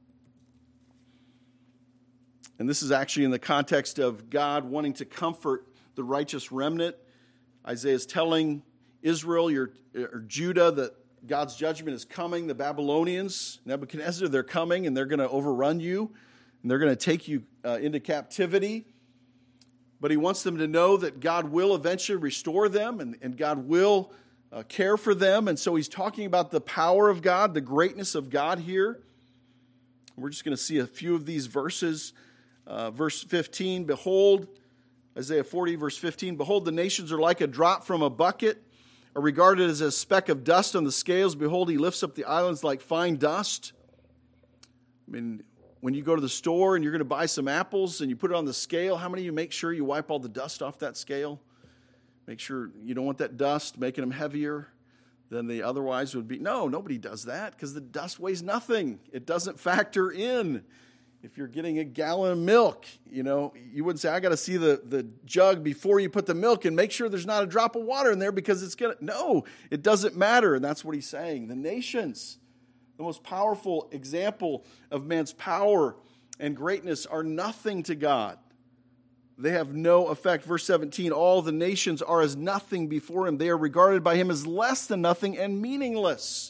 And this is actually in the context of God wanting to comfort the righteous remnant. Isaiah is telling Israel, your, or Judah, that God's judgment is coming. The Babylonians, Nebuchadnezzar, they're coming and they're going to overrun you. And they're going to take you uh, into captivity. But he wants them to know that God will eventually restore them and, and God will uh, care for them. And so he's talking about the power of God, the greatness of God here. We're just going to see a few of these verses. Uh, verse fifteen, behold, Isaiah forty, verse fifteen, behold, the nations are like a drop from a bucket, are regarded as a speck of dust on the scales. Behold, he lifts up the islands like fine dust. I mean, when you go to the store and you're going to buy some apples and you put it on the scale, how many of you make sure you wipe all the dust off that scale? Make sure you don't want that dust making them heavier than they otherwise would be. No, nobody does that because the dust weighs nothing. It doesn't factor in. If you're getting a gallon of milk, you know, you wouldn't say, I got to see the, the jug before you put the milk in. Make sure there's not a drop of water in there because it's going to... No, it doesn't matter. And that's what he's saying. The nations, the most powerful example of man's power and greatness, are nothing to God. They have no effect. Verse seventeen, all the nations are as nothing before him. They are regarded by him as less than nothing and meaningless.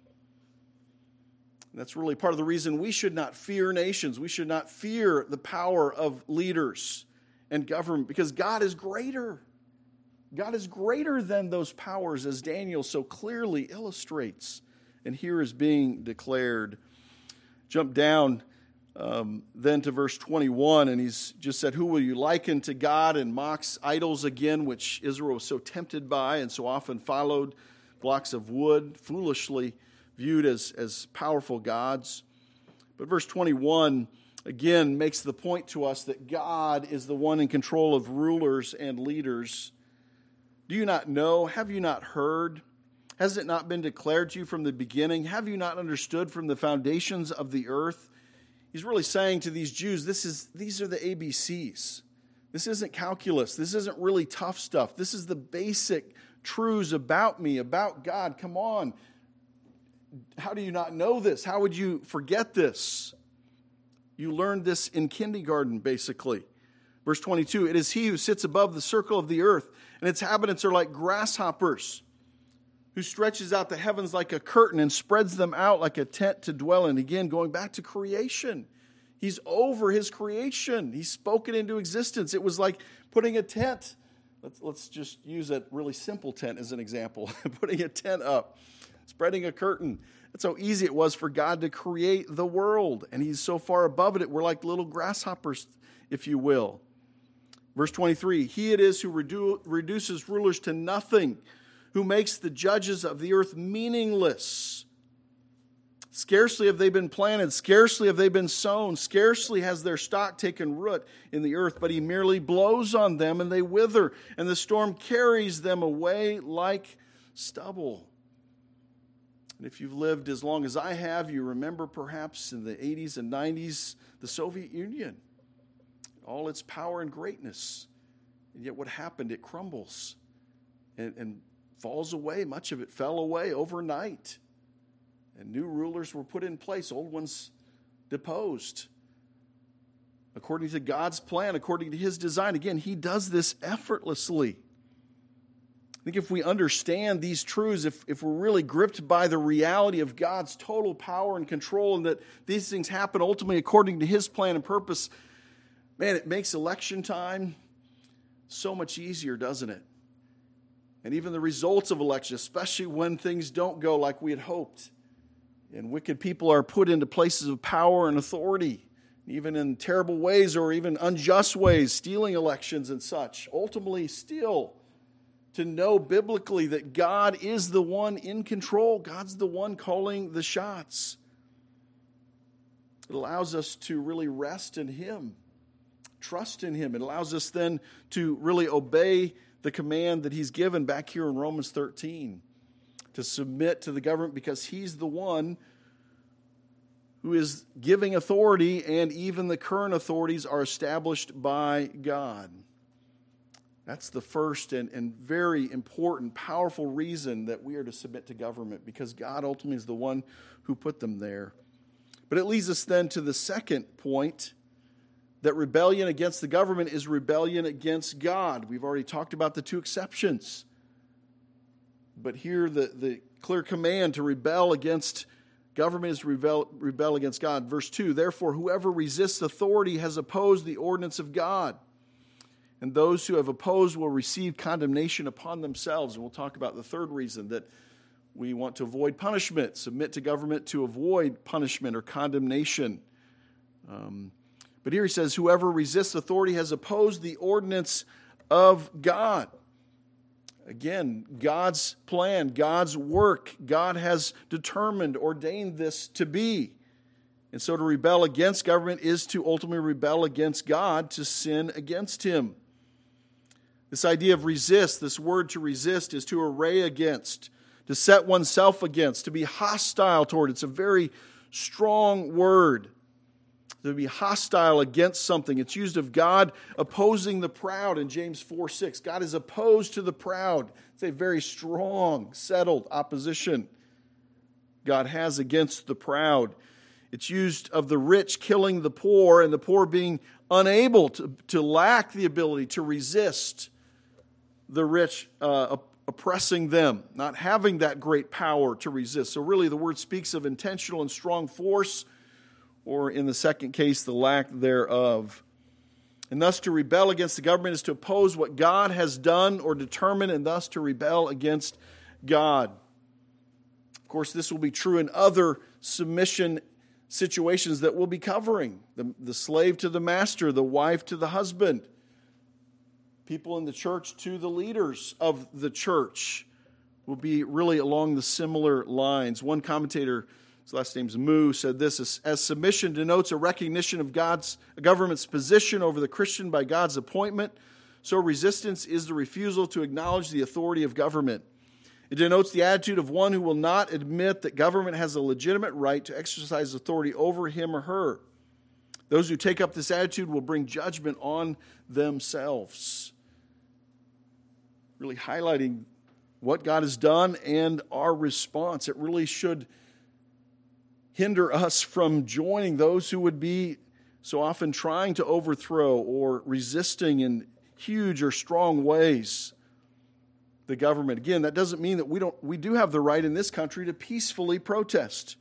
That's really part of the reason we should not fear nations. We should not fear the power of leaders and government because God is greater. God is greater than those powers, as Daniel so clearly illustrates. And here is being declared. Jump down um, then to verse twenty-one, and he's just said, who will you liken to God? And mocks idols again, which Israel was so tempted by and so often followed, blocks of wood, foolishly viewed as, as powerful gods. But verse twenty-one, again, makes the point to us that God is the one in control of rulers and leaders. Do you not know? Have you not heard? Has it not been declared to you from the beginning? Have you not understood from the foundations of the earth? He's really saying to these Jews, this is these are the A B Cs. This isn't calculus. This isn't really tough stuff. This is the basic truths about me, about God. Come on. How do you not know this? How would you forget this? You learned this in kindergarten, basically. Verse twenty-two, it is he who sits above the circle of the earth, and its inhabitants are like grasshoppers, who stretches out the heavens like a curtain and spreads them out like a tent to dwell in. Again, going back to creation. He's over his creation. He's spoken into existence. It was like putting a tent. Let's, let's just use a really simple tent as an example. Putting a tent up. Spreading a curtain. That's how easy it was for God to create the world. And he's so far above it, we're like little grasshoppers, if you will. Verse twenty-three, he it is who redu- reduces rulers to nothing, who makes the judges of the earth meaningless. Scarcely have they been planted, scarcely have they been sown, scarcely has their stock taken root in the earth, but he merely blows on them and they wither, and the storm carries them away like stubble. And if you've lived as long as I have, you remember perhaps in the eighties and nineties, the Soviet Union, all its power and greatness. And yet what happened? It crumbles and, and falls away. Much of it fell away overnight. And new rulers were put in place, old ones deposed. According to God's plan, according to his design. Again, he does this effortlessly. I think if we understand these truths, if, if we're really gripped by the reality of God's total power and control, and that these things happen ultimately according to his plan and purpose, man, it makes election time so much easier, doesn't it? And even the results of elections, especially when things don't go like we had hoped, and wicked people are put into places of power and authority, even in terrible ways or even unjust ways, stealing elections and such. Ultimately, still, to know biblically that God is the one in control. God's the one calling the shots. It allows us to really rest in him, trust in him. It allows us then to really obey the command that he's given back here in Romans thirteen, to submit to the government because he's the one who is giving authority, and even the current authorities are established by God. That's the first and, and very important, powerful reason that we are to submit to government, because God ultimately is the one who put them there. But it leads us then to the second point, that rebellion against the government is rebellion against God. We've already talked about the two exceptions. But here the, the clear command to rebel against government is to rebel, rebel against God. Verse two, therefore whoever resists authority has opposed the ordinance of God. And those who have opposed will receive condemnation upon themselves. And we'll talk about the third reason, that we want to avoid punishment, submit to government to avoid punishment or condemnation. Um, but here he says, whoever resists authority has opposed the ordinance of God. Again, God's plan, God's work, God has determined, ordained this to be. And so to rebel against government is to ultimately rebel against God, to sin against him. This idea of resist, this word to resist, is to array against, to set oneself against, to be hostile toward. It's a very strong word. To be hostile against something. It's used of God opposing the proud in James four six. God is opposed to the proud. It's a very strong, settled opposition God has against the proud. It's used of the rich killing the poor and the poor being unable to, to lack the ability to resist the rich uh, oppressing them, not having that great power to resist. So really the word speaks of intentional and strong force, or in the second case, the lack thereof. And thus to rebel against the government is to oppose what God has done or determined, and thus to rebel against God. Of course, this will be true in other submission situations that we'll be covering. The, the slave to the master, the wife to the husband, people in the church to the leaders of the church will be really along the similar lines. One commentator, his last name's Moo, said this: as, as submission denotes a recognition of God's a government's position over the Christian by God's appointment, so resistance is the refusal to acknowledge the authority of government. It denotes the attitude of one who will not admit that government has a legitimate right to exercise authority over him or her. Those who take up this attitude will bring judgment on themselves. Really highlighting what God has done and our response. It really should hinder us from joining those who would be so often trying to overthrow or resisting in huge or strong ways the government. Again, that doesn't mean that we don't we do have the right in this country to peacefully protest,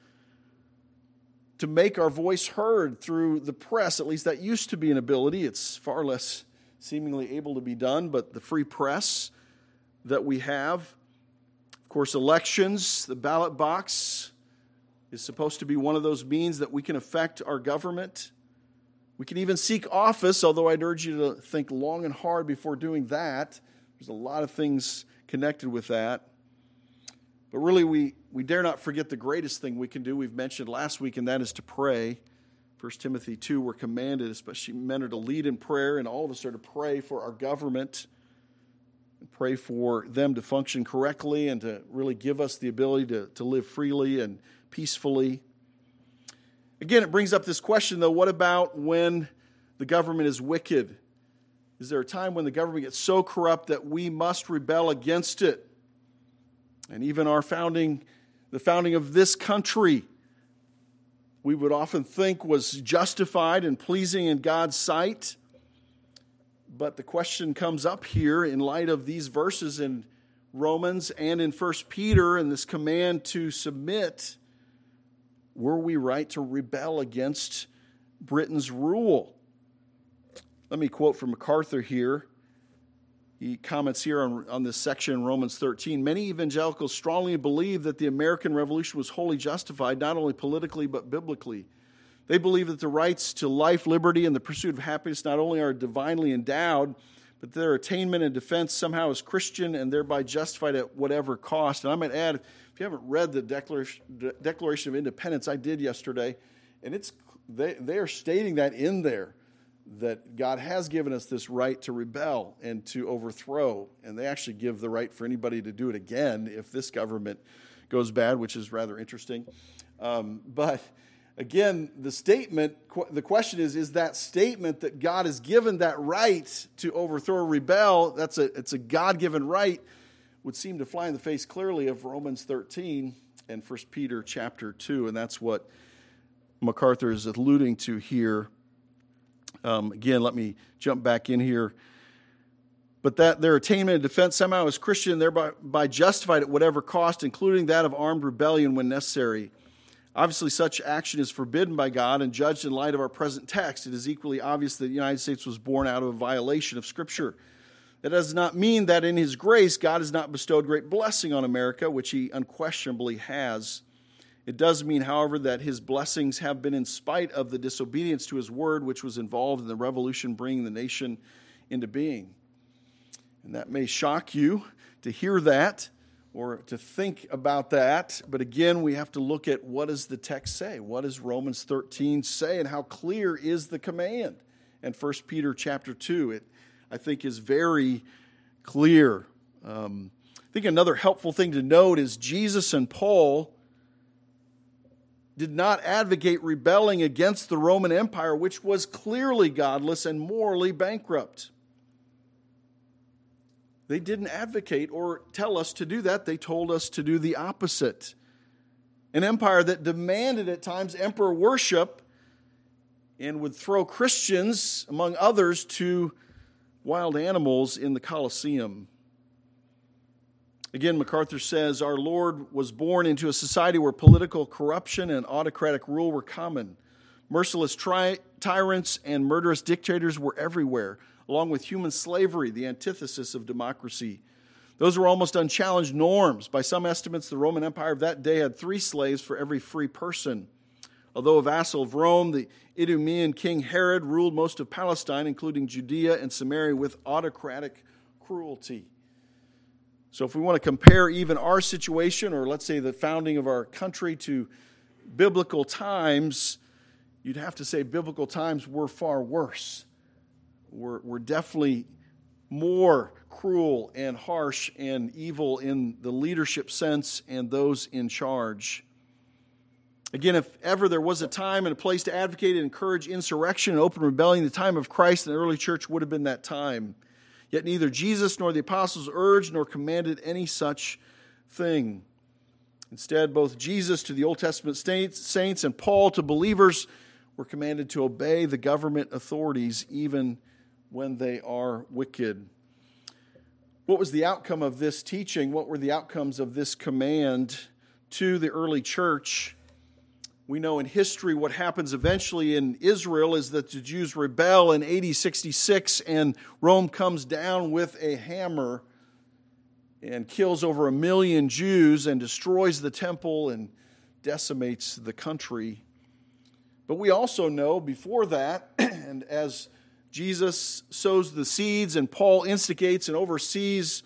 to make our voice heard through the press. At least that used to be an ability. It's far less seemingly able to be done, but the free press that we have. Of course, elections, the ballot box is supposed to be one of those means that we can affect our government. We can even seek office, although I'd urge you to think long and hard before doing that. There's a lot of things connected with that. But really, we, we dare not forget the greatest thing we can do. We've mentioned last week, and that is to pray. First Timothy two, we're commanded, especially men, are to lead in prayer, and all of us are to pray for our government and pray for them to function correctly and to really give us the ability to, to live freely and peacefully. Again, it brings up this question, though, what about when the government is wicked? Is there a time when the government gets so corrupt that we must rebel against it? And even our founding, the founding of this country, we would often think was justified and pleasing in God's sight. But the question comes up here in light of these verses in Romans and in First Peter and this command to submit. Were we right to rebel against Britain's rule? Let me quote from MacArthur here. He comments here on, on this section in Romans thirteen. Many evangelicals strongly believe that the American Revolution was wholly justified, not only politically but biblically. They believe that the rights to life, liberty, and the pursuit of happiness not only are divinely endowed, but their attainment and defense somehow is Christian and thereby justified at whatever cost. And I might add, if you haven't read the Declaration, Declaration of Independence, I did yesterday, and it's they, they are stating that in there, that God has given us this right to rebel and to overthrow. And they actually give the right for anybody to do it again if this government goes bad, which is rather interesting. Um, but again, the statement, the question is, is that statement that God has given that right to overthrow or rebel, that's a, it's a God-given right, would seem to fly in the face clearly of Romans thirteen and First Peter chapter two. And that's what MacArthur is alluding to here. Um, again, let me jump back in here. But that their attainment and defense somehow is Christian, thereby by justified at whatever cost, including that of armed rebellion when necessary. Obviously, such action is forbidden by God and judged in light of our present text. It is equally obvious that the United States was born out of a violation of Scripture. That does not mean that in His grace, God has not bestowed great blessing on America, which He unquestionably has. It does mean, however, that His blessings have been in spite of the disobedience to His word, which was involved in the revolution bringing the nation into being. And that may shock you to hear that or to think about that. But again, we have to look at what does the text say? What does Romans thirteen say? And how clear is the command? And First Peter chapter two, it, I think, is very clear. Um, I think another helpful thing to note is Jesus and Paul did not advocate rebelling against the Roman Empire, which was clearly godless and morally bankrupt. They didn't advocate or tell us to do that. They told us to do the opposite. An empire that demanded at times emperor worship and would throw Christians, among others, to wild animals in the Colosseum. Again, MacArthur says, our Lord was born into a society where political corruption and autocratic rule were common. Merciless tri- tyrants and murderous dictators were everywhere, along with human slavery, the antithesis of democracy. Those were almost unchallenged norms. By some estimates, the Roman Empire of that day had three slaves for every free person. Although a vassal of Rome, the Idumean king Herod ruled most of Palestine, including Judea and Samaria, with autocratic cruelty. So if we want to compare even our situation, or let's say the founding of our country, to biblical times, you'd have to say biblical times were far worse. We're, we're definitely more cruel and harsh and evil in the leadership sense and those in charge. Again, if ever there was a time and a place to advocate and encourage insurrection and open rebellion, the time of Christ and the early church would have been that time. Yet neither Jesus nor the apostles urged nor commanded any such thing. Instead, both Jesus to the Old Testament saints and Paul to believers were commanded to obey the government authorities even when they are wicked. What was the outcome of this teaching? What were the outcomes of this command to the early church? We know in history what happens eventually in Israel is that the Jews rebel in A D sixty-six, and Rome comes down with a hammer and kills over a million Jews and destroys the temple and decimates the country. But we also know before that, and as Jesus sows the seeds and Paul instigates and oversees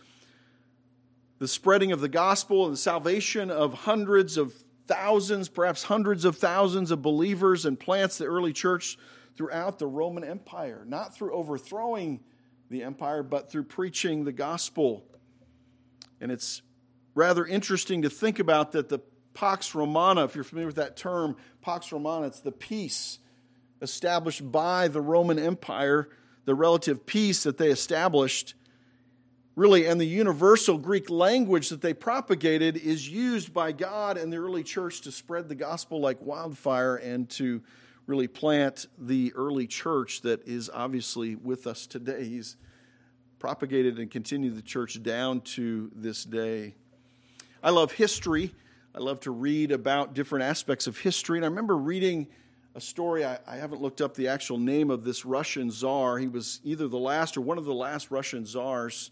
the spreading of the gospel and the salvation of hundreds of thousands, perhaps hundreds of thousands of believers, and plants the early church throughout the Roman Empire. Not through overthrowing the empire, but through preaching the gospel. And it's rather interesting to think about that the Pax Romana, if you're familiar with that term, Pax Romana, it's the peace established by the Roman Empire, the relative peace that they established. Really, and the universal Greek language that they propagated is used by God and the early church to spread the gospel like wildfire and to really plant the early church that is obviously with us today. He's propagated and continued the church down to this day. I love history. I love to read about different aspects of history. And I remember reading a story, I, I haven't looked up the actual name of this Russian czar. He was either the last or one of the last Russian czars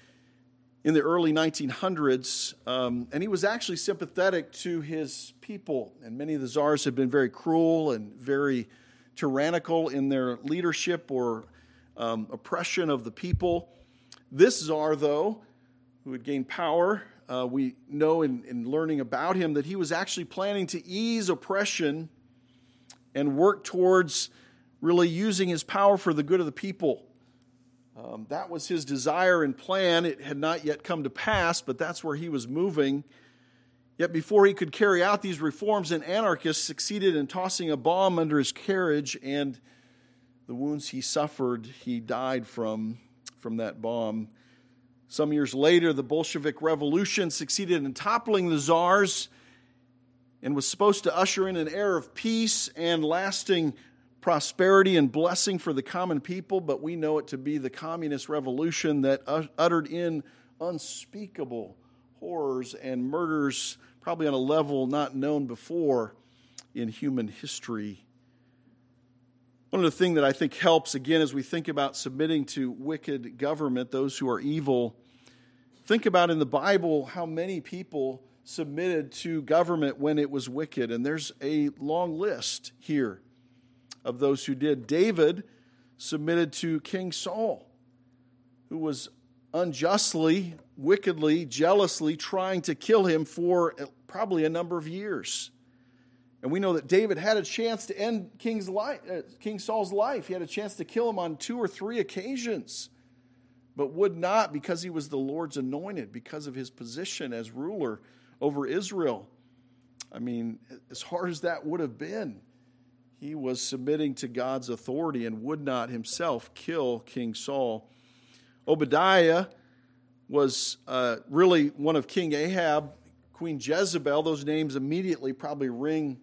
in the early nineteen hundreds, um, and he was actually sympathetic to his people. And many of the czars had been very cruel and very tyrannical in their leadership or um, oppression of the people. This czar, though, who had gained power, uh, we know in, in learning about him that he was actually planning to ease oppression and work towards really using his power for the good of the people. Um, that was his desire and plan. It had not yet come to pass, but that's where he was moving. Yet before he could carry out these reforms, an anarchist succeeded in tossing a bomb under his carriage, and the wounds he suffered, he died from, from that bomb. Some years later, the Bolshevik Revolution succeeded in toppling the czars and was supposed to usher in an era of peace and lasting prosperity and blessing for the common people, but we know it to be the communist revolution that uttered in unspeakable horrors and murders, probably on a level not known before in human history. One of the things that I think helps, again, as we think about submitting to wicked government, those who are evil, think about in the Bible how many people submitted to government when it was wicked, and there's a long list here of those who did. David submitted to King Saul, who was unjustly, wickedly, jealously trying to kill him for probably a number of years. And we know that David had a chance to end King's life, uh, King Saul's life. He had a chance to kill him on two or three occasions. but would not because he was the Lord's anointed, because of his position as ruler over Israel. I mean, as hard as that would have been, he was submitting to God's authority and would not himself kill King Saul. Obadiah was uh, really one of King Ahab, Queen Jezebel. Those names immediately probably ring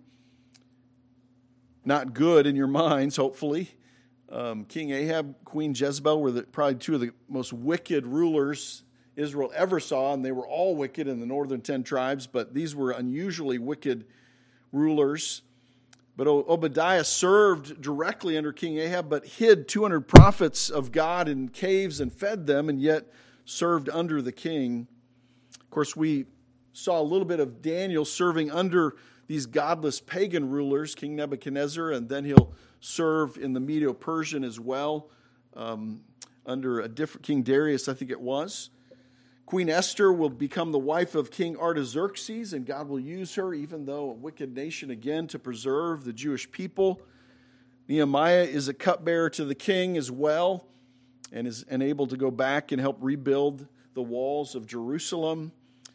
not good in your minds, hopefully. Um, King Ahab, Queen Jezebel were the, probably two of the most wicked rulers Israel ever saw, and they were all wicked in the northern ten tribes, but these were unusually wicked rulers. But Obadiah served directly under King Ahab, but hid two hundred prophets of God in caves and fed them, and yet served under the king. Of course, we saw a little bit of Daniel serving under these godless pagan rulers, King Nebuchadnezzar, and then he'll serve in the Medo-Persian as well, um, under a different King Darius, I think it was. Queen Esther will become the wife of King Artaxerxes, and God will use her, even though a wicked nation again, to preserve the Jewish people. Nehemiah is a cupbearer to the king as well, and is and able to go back and help rebuild the walls of Jerusalem.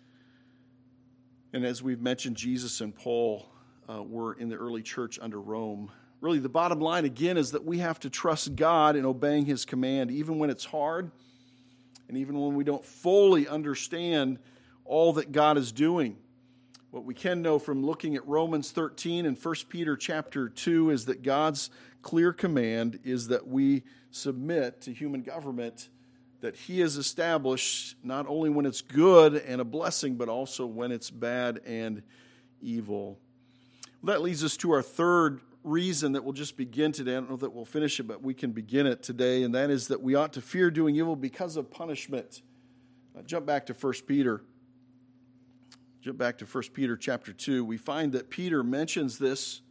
And as we've mentioned, Jesus and Paul uh, were in the early church under Rome. Really, the bottom line again is that we have to trust God in obeying his command, even when it's hard, and even when we don't fully understand all that God is doing. What we can know from looking at Romans thirteen and First Peter chapter two is that God's clear command is that we submit to human government that he has established, not only when it's good and a blessing, but also when it's bad and evil. Well, that leads us to our third reason that we'll just begin today. I don't know that we'll finish it, but we can begin it today, and that is that we ought to fear doing evil because of punishment. Uh, jump back to First Peter. Jump back to First Peter chapter two. We find that Peter mentions this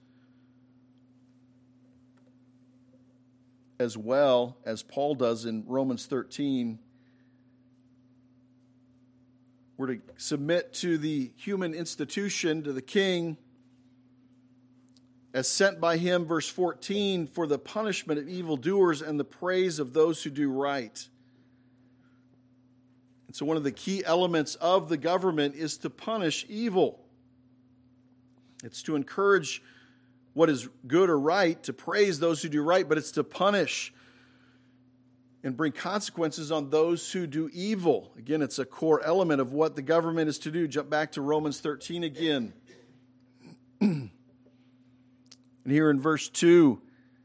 as well as Paul does in Romans thirteen. We're to submit to the human institution, to the king, as sent by him, verse fourteen, for the punishment of evildoers and the praise of those who do right. And so one of the key elements of the government is to punish evil. It's to encourage what is good or right, to praise those who do right, but it's to punish and bring consequences on those who do evil. Again, it's a core element of what the government is to do. Jump back to Romans thirteen again. And here in verse two,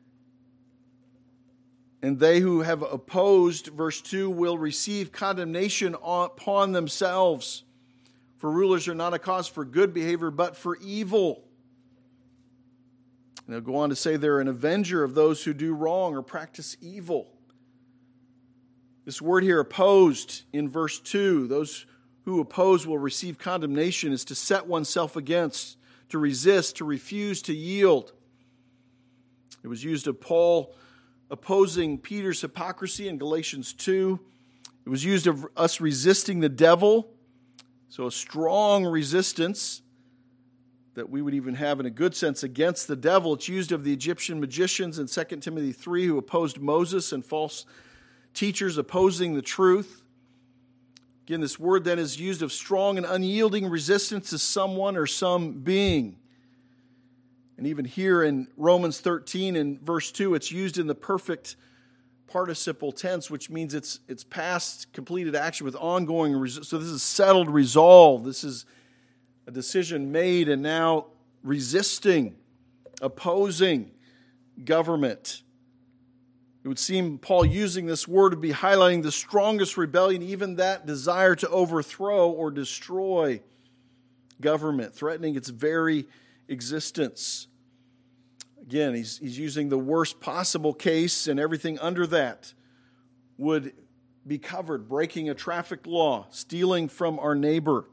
and they who have opposed, verse two, will receive condemnation upon themselves. For rulers are not a cause for good behavior, but for evil. And they'll go on to say they're an avenger of those who do wrong or practice evil. This word here, opposed, in verse two, those who oppose will receive condemnation, is to set oneself against, to resist, to refuse, to yield. It was used of Paul opposing Peter's hypocrisy in Galatians two. It was used of us resisting the devil, so a strong resistance that we would even have in a good sense against the devil. It's used of the Egyptian magicians in Second Timothy three who opposed Moses and false teachers opposing the truth. Again, this word then is used of strong and unyielding resistance to someone or some being. And even here in Romans thirteen in verse two, it's used in the perfect participle tense, which means it's it's past completed action with ongoing resistance. So this is settled resolve. This is a decision made and now resisting, opposing government. It would seem Paul using this word to be highlighting the strongest rebellion, even that desire to overthrow or destroy government, threatening its very existence. Again, he's, he's using the worst possible case, and everything under that would be covered. Breaking a traffic law, stealing from our neighbor,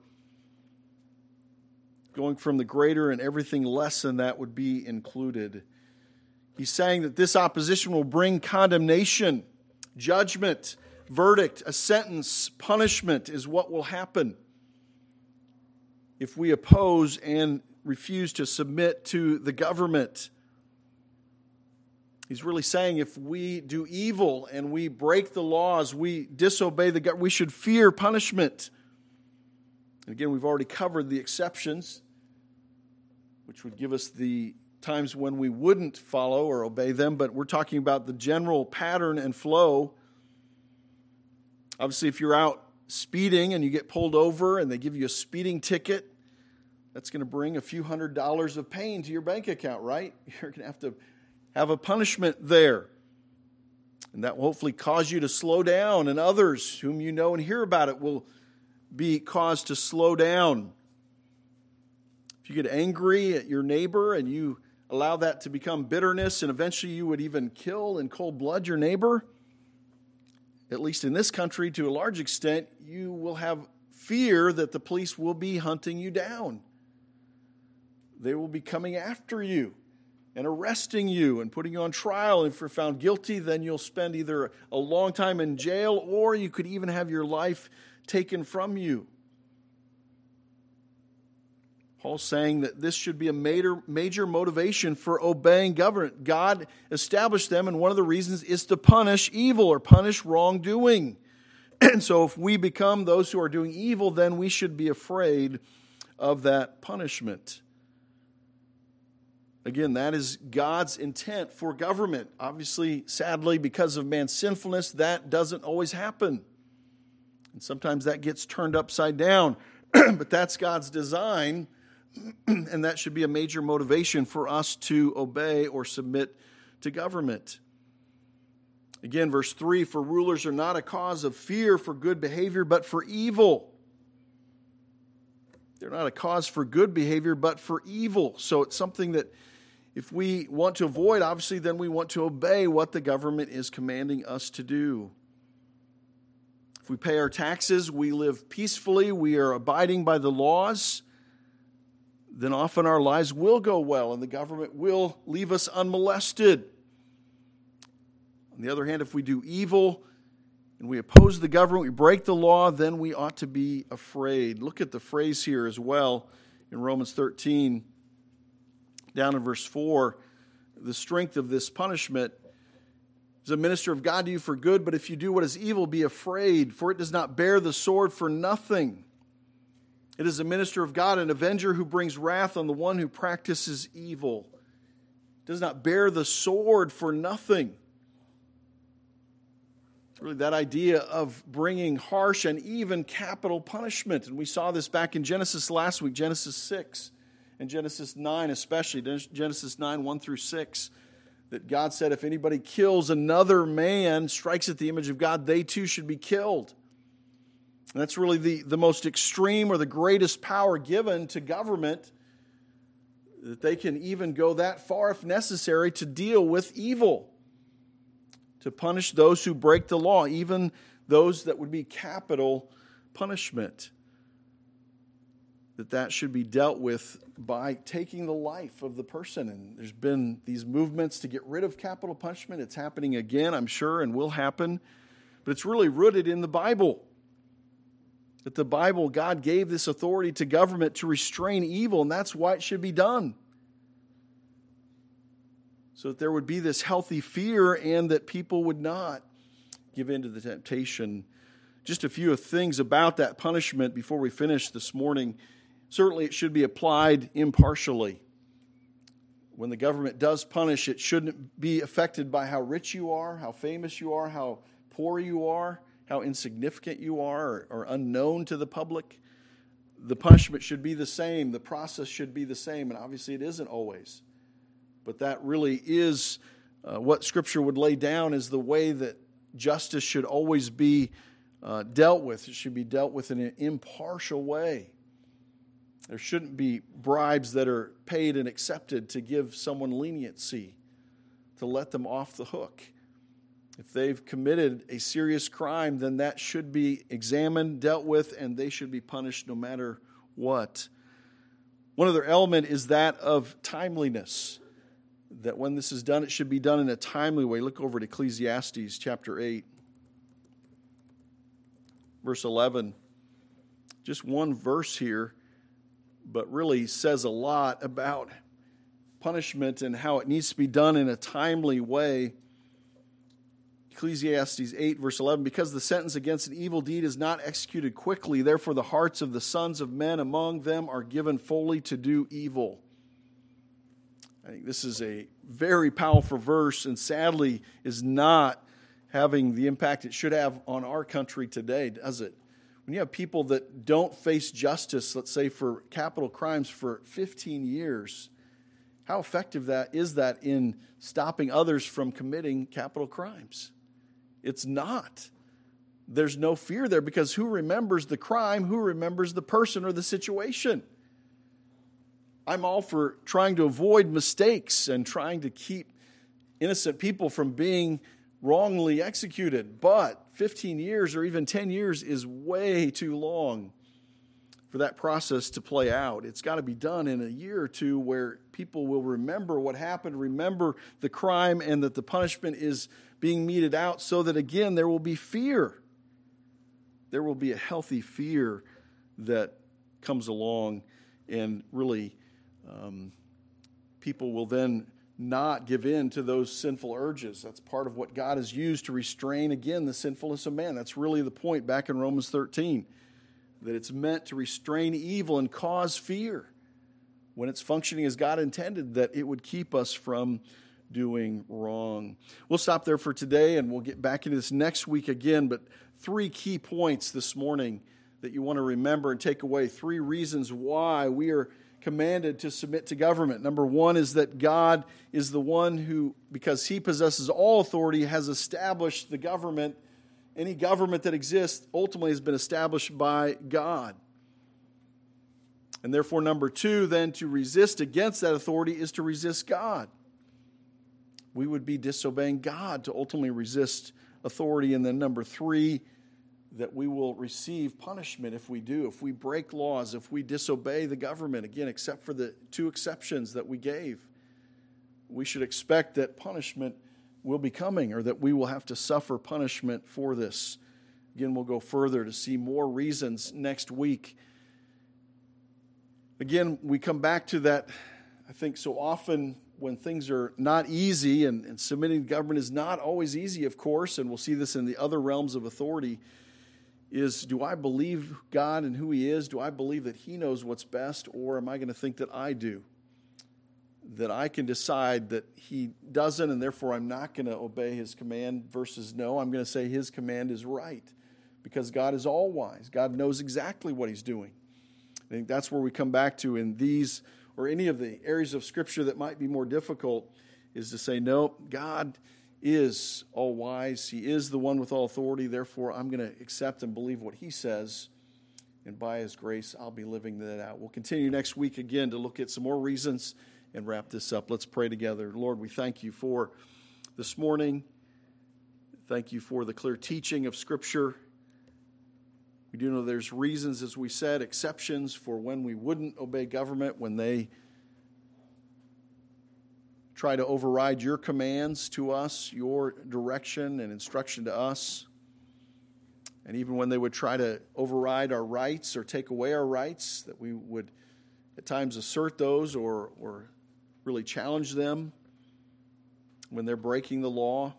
going from the greater, and everything less than that would be included. He's saying that this opposition will bring condemnation, judgment, verdict, a sentence, punishment is what will happen if we oppose and refuse to submit to the government. He's really saying if we do evil and we break the laws, we disobey the God, we should fear punishment. And again, we've already covered the exceptions, which would give us the times when we wouldn't follow or obey them, but we're talking about the general pattern and flow. Obviously, if you're out speeding and you get pulled over and they give you a speeding ticket, that's going to bring a few hundred dollars of pain to your bank account, right? You're going to have to have a punishment there. And that will hopefully cause you to slow down, and others whom you know and hear about it will be caused to slow down. If you get angry at your neighbor and you allow that to become bitterness, and eventually you would even kill in cold blood your neighbor, at least in this country to a large extent, you will have fear that the police will be hunting you down. They will be coming after you and arresting you and putting you on trial. And if you're found guilty, then you'll spend either a long time in jail or you could even have your life taken from you. Paul's saying that this should be a major, major motivation for obeying government. God established them, and one of the reasons is to punish evil or punish wrongdoing. And so if we become those who are doing evil, then we should be afraid of that punishment. Again, that is God's intent for government. Obviously, sadly, because of man's sinfulness, that doesn't always happen. And sometimes that gets turned upside down. But that's God's design, and that should be a major motivation for us to obey or submit to government. Again, verse three, for rulers are not a cause of fear for good behavior, but for evil. They're not a cause for good behavior, but for evil. So it's something that if we want to avoid, obviously, then we want to obey what the government is commanding us to do. If we pay our taxes, we live peacefully, we are abiding by the laws, then often our lives will go well and the government will leave us unmolested. On the other hand, if we do evil and we oppose the government, we break the law, then we ought to be afraid. Look at the phrase here as well in Romans thirteen, down in verse four. The strength of this punishment is a minister of God to you for good, but if you do what is evil, be afraid, for it does not bear the sword for nothing. It is a minister of God, an avenger who brings wrath on the one who practices evil. It does not bear the sword for nothing. Really, that idea of bringing harsh and even capital punishment. And we saw this back in Genesis last week, Genesis six, and Genesis nine especially, Genesis nine, one through six, that God said if anybody kills another man, strikes at the image of God, they too should be killed. And that's really the, the most extreme or the greatest power given to government, that they can even go that far if necessary to deal with evil, to punish those who break the law, even those that would be capital punishment. That that should be dealt with by taking the life of the person. And there's been these movements to get rid of capital punishment. It's happening again, I'm sure, and will happen. But it's really rooted in the Bible. That the Bible, God gave this authority to government to restrain evil, and that's why it should be done. So that there would be this healthy fear and that people would not give in to the temptation. Just a few things about that punishment before we finish this morning. Certainly it should be applied impartially. When the government does punish, it shouldn't be affected by how rich you are, how famous you are, how poor you are, how insignificant you are, or, or unknown to the public. The punishment should be the same. The process should be the same. And obviously it isn't always. But that really is uh, what Scripture would lay down as the way that justice should always be uh, dealt with. It should be dealt with in an impartial way. There shouldn't be bribes that are paid and accepted to give someone leniency, to let them off the hook. If they've committed a serious crime, then that should be examined, dealt with, and they should be punished no matter what. One other element is that of timeliness. That when this is done, it should be done in a timely way. Look over at Ecclesiastes chapter eight, verse eleven. Just one verse here, but really says a lot about punishment and how it needs to be done in a timely way. Ecclesiastes eight, verse eleven, because the sentence against an evil deed is not executed quickly, therefore the hearts of the sons of men among them are given fully to do evil. I think this is a very powerful verse, and sadly is not having the impact it should have on our country today, does it? When you have people that don't face justice, let's say for capital crimes for fifteen years, how effective that is that in stopping others from committing capital crimes? It's not. There's no fear there, because who remembers the crime? Who remembers the person or the situation? I'm all for trying to avoid mistakes and trying to keep innocent people from being wrongly executed. But fifteen years or even ten years is way too long for that process to play out. It's got to be done in a year or two where people will remember what happened, remember the crime, and that the punishment is being meted out, so that, again, there will be fear. There will be a healthy fear that comes along, and really um, people will then not give in to those sinful urges. That's part of what God has used to restrain, again, the sinfulness of man. That's really the point back in Romans thirteen, that it's meant to restrain evil and cause fear when it's functioning as God intended, that it would keep us from doing wrong. We'll stop there for today, and we'll get back into this next week again, but three key points this morning that you want to remember and take away. Three reasons why we are commanded to submit to government. Number one is that God is the one who, because He possesses all authority, has established the government. Any government that exists ultimately has been established by God. And therefore, number two, then, to resist against that authority is to resist God. We would be disobeying God to ultimately resist authority. And then number three, that we will receive punishment if we do, if we break laws, if we disobey the government, again, except for the two exceptions that we gave. We should expect that punishment will be coming, or that we will have to suffer punishment for this. Again, we'll go further to see more reasons next week. Again, we come back to that, I think so often when things are not easy, and, and submitting to government is not always easy, of course, and we'll see this in the other realms of authority, is, do I believe God and who He is? Do I believe that He knows what's best, or am I going to think that I do? That I can decide that He doesn't, and therefore I'm not going to obey His command, versus no, I'm going to say His command is right, because God is all-wise. God knows exactly what He's doing. I think that's where we come back to in these, or any of the areas of Scripture that might be more difficult, is to say, no, God is all-wise. He is the one with all authority. Therefore, I'm going to accept and believe what He says, and by His grace, I'll be living that out. We'll continue next week again to look at some more reasons and wrap this up. Let's pray together. Lord, we thank You for this morning. Thank You for the clear teaching of Scripture. We do know there's reasons, as we said, exceptions for when we wouldn't obey government, when they try to override Your commands to us, Your direction and instruction to us. And even when they would try to override our rights or take away our rights, that we would at times assert those or, or really challenge them when they're breaking the law.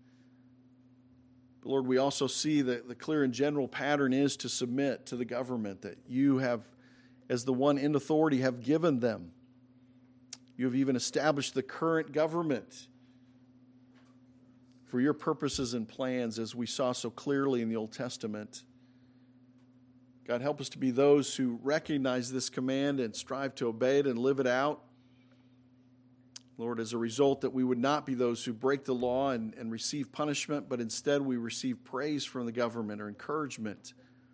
But Lord, we also see that the clear and general pattern is to submit to the government that You have, as the one in authority, have given them. You have even established the current government for Your purposes and plans, as we saw so clearly in the Old Testament. God, help us to be those who recognize this command and strive to obey it and live it out. Lord, as a result, that we would not be those who break the law and, and receive punishment, but instead we receive praise from the government or encouragement.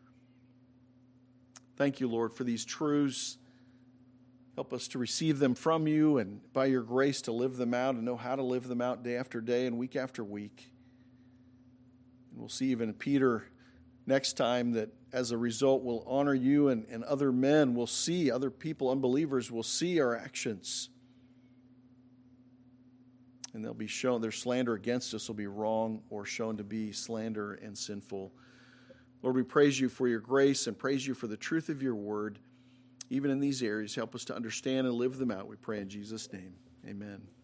Thank You, Lord, for these truths. Help us to receive them from You, and by Your grace to live them out and know how to live them out day after day and week after week. And we'll see even Peter next time that as a result we'll honor You, and, and other men will see, other people, unbelievers will see our actions. And they'll be shown, their slander against us will be wrong or shown to be slander and sinful. Lord, we praise You for Your grace and praise You for the truth of Your word. Even in these areas, help us to understand and live them out. We pray in Jesus' name. Amen.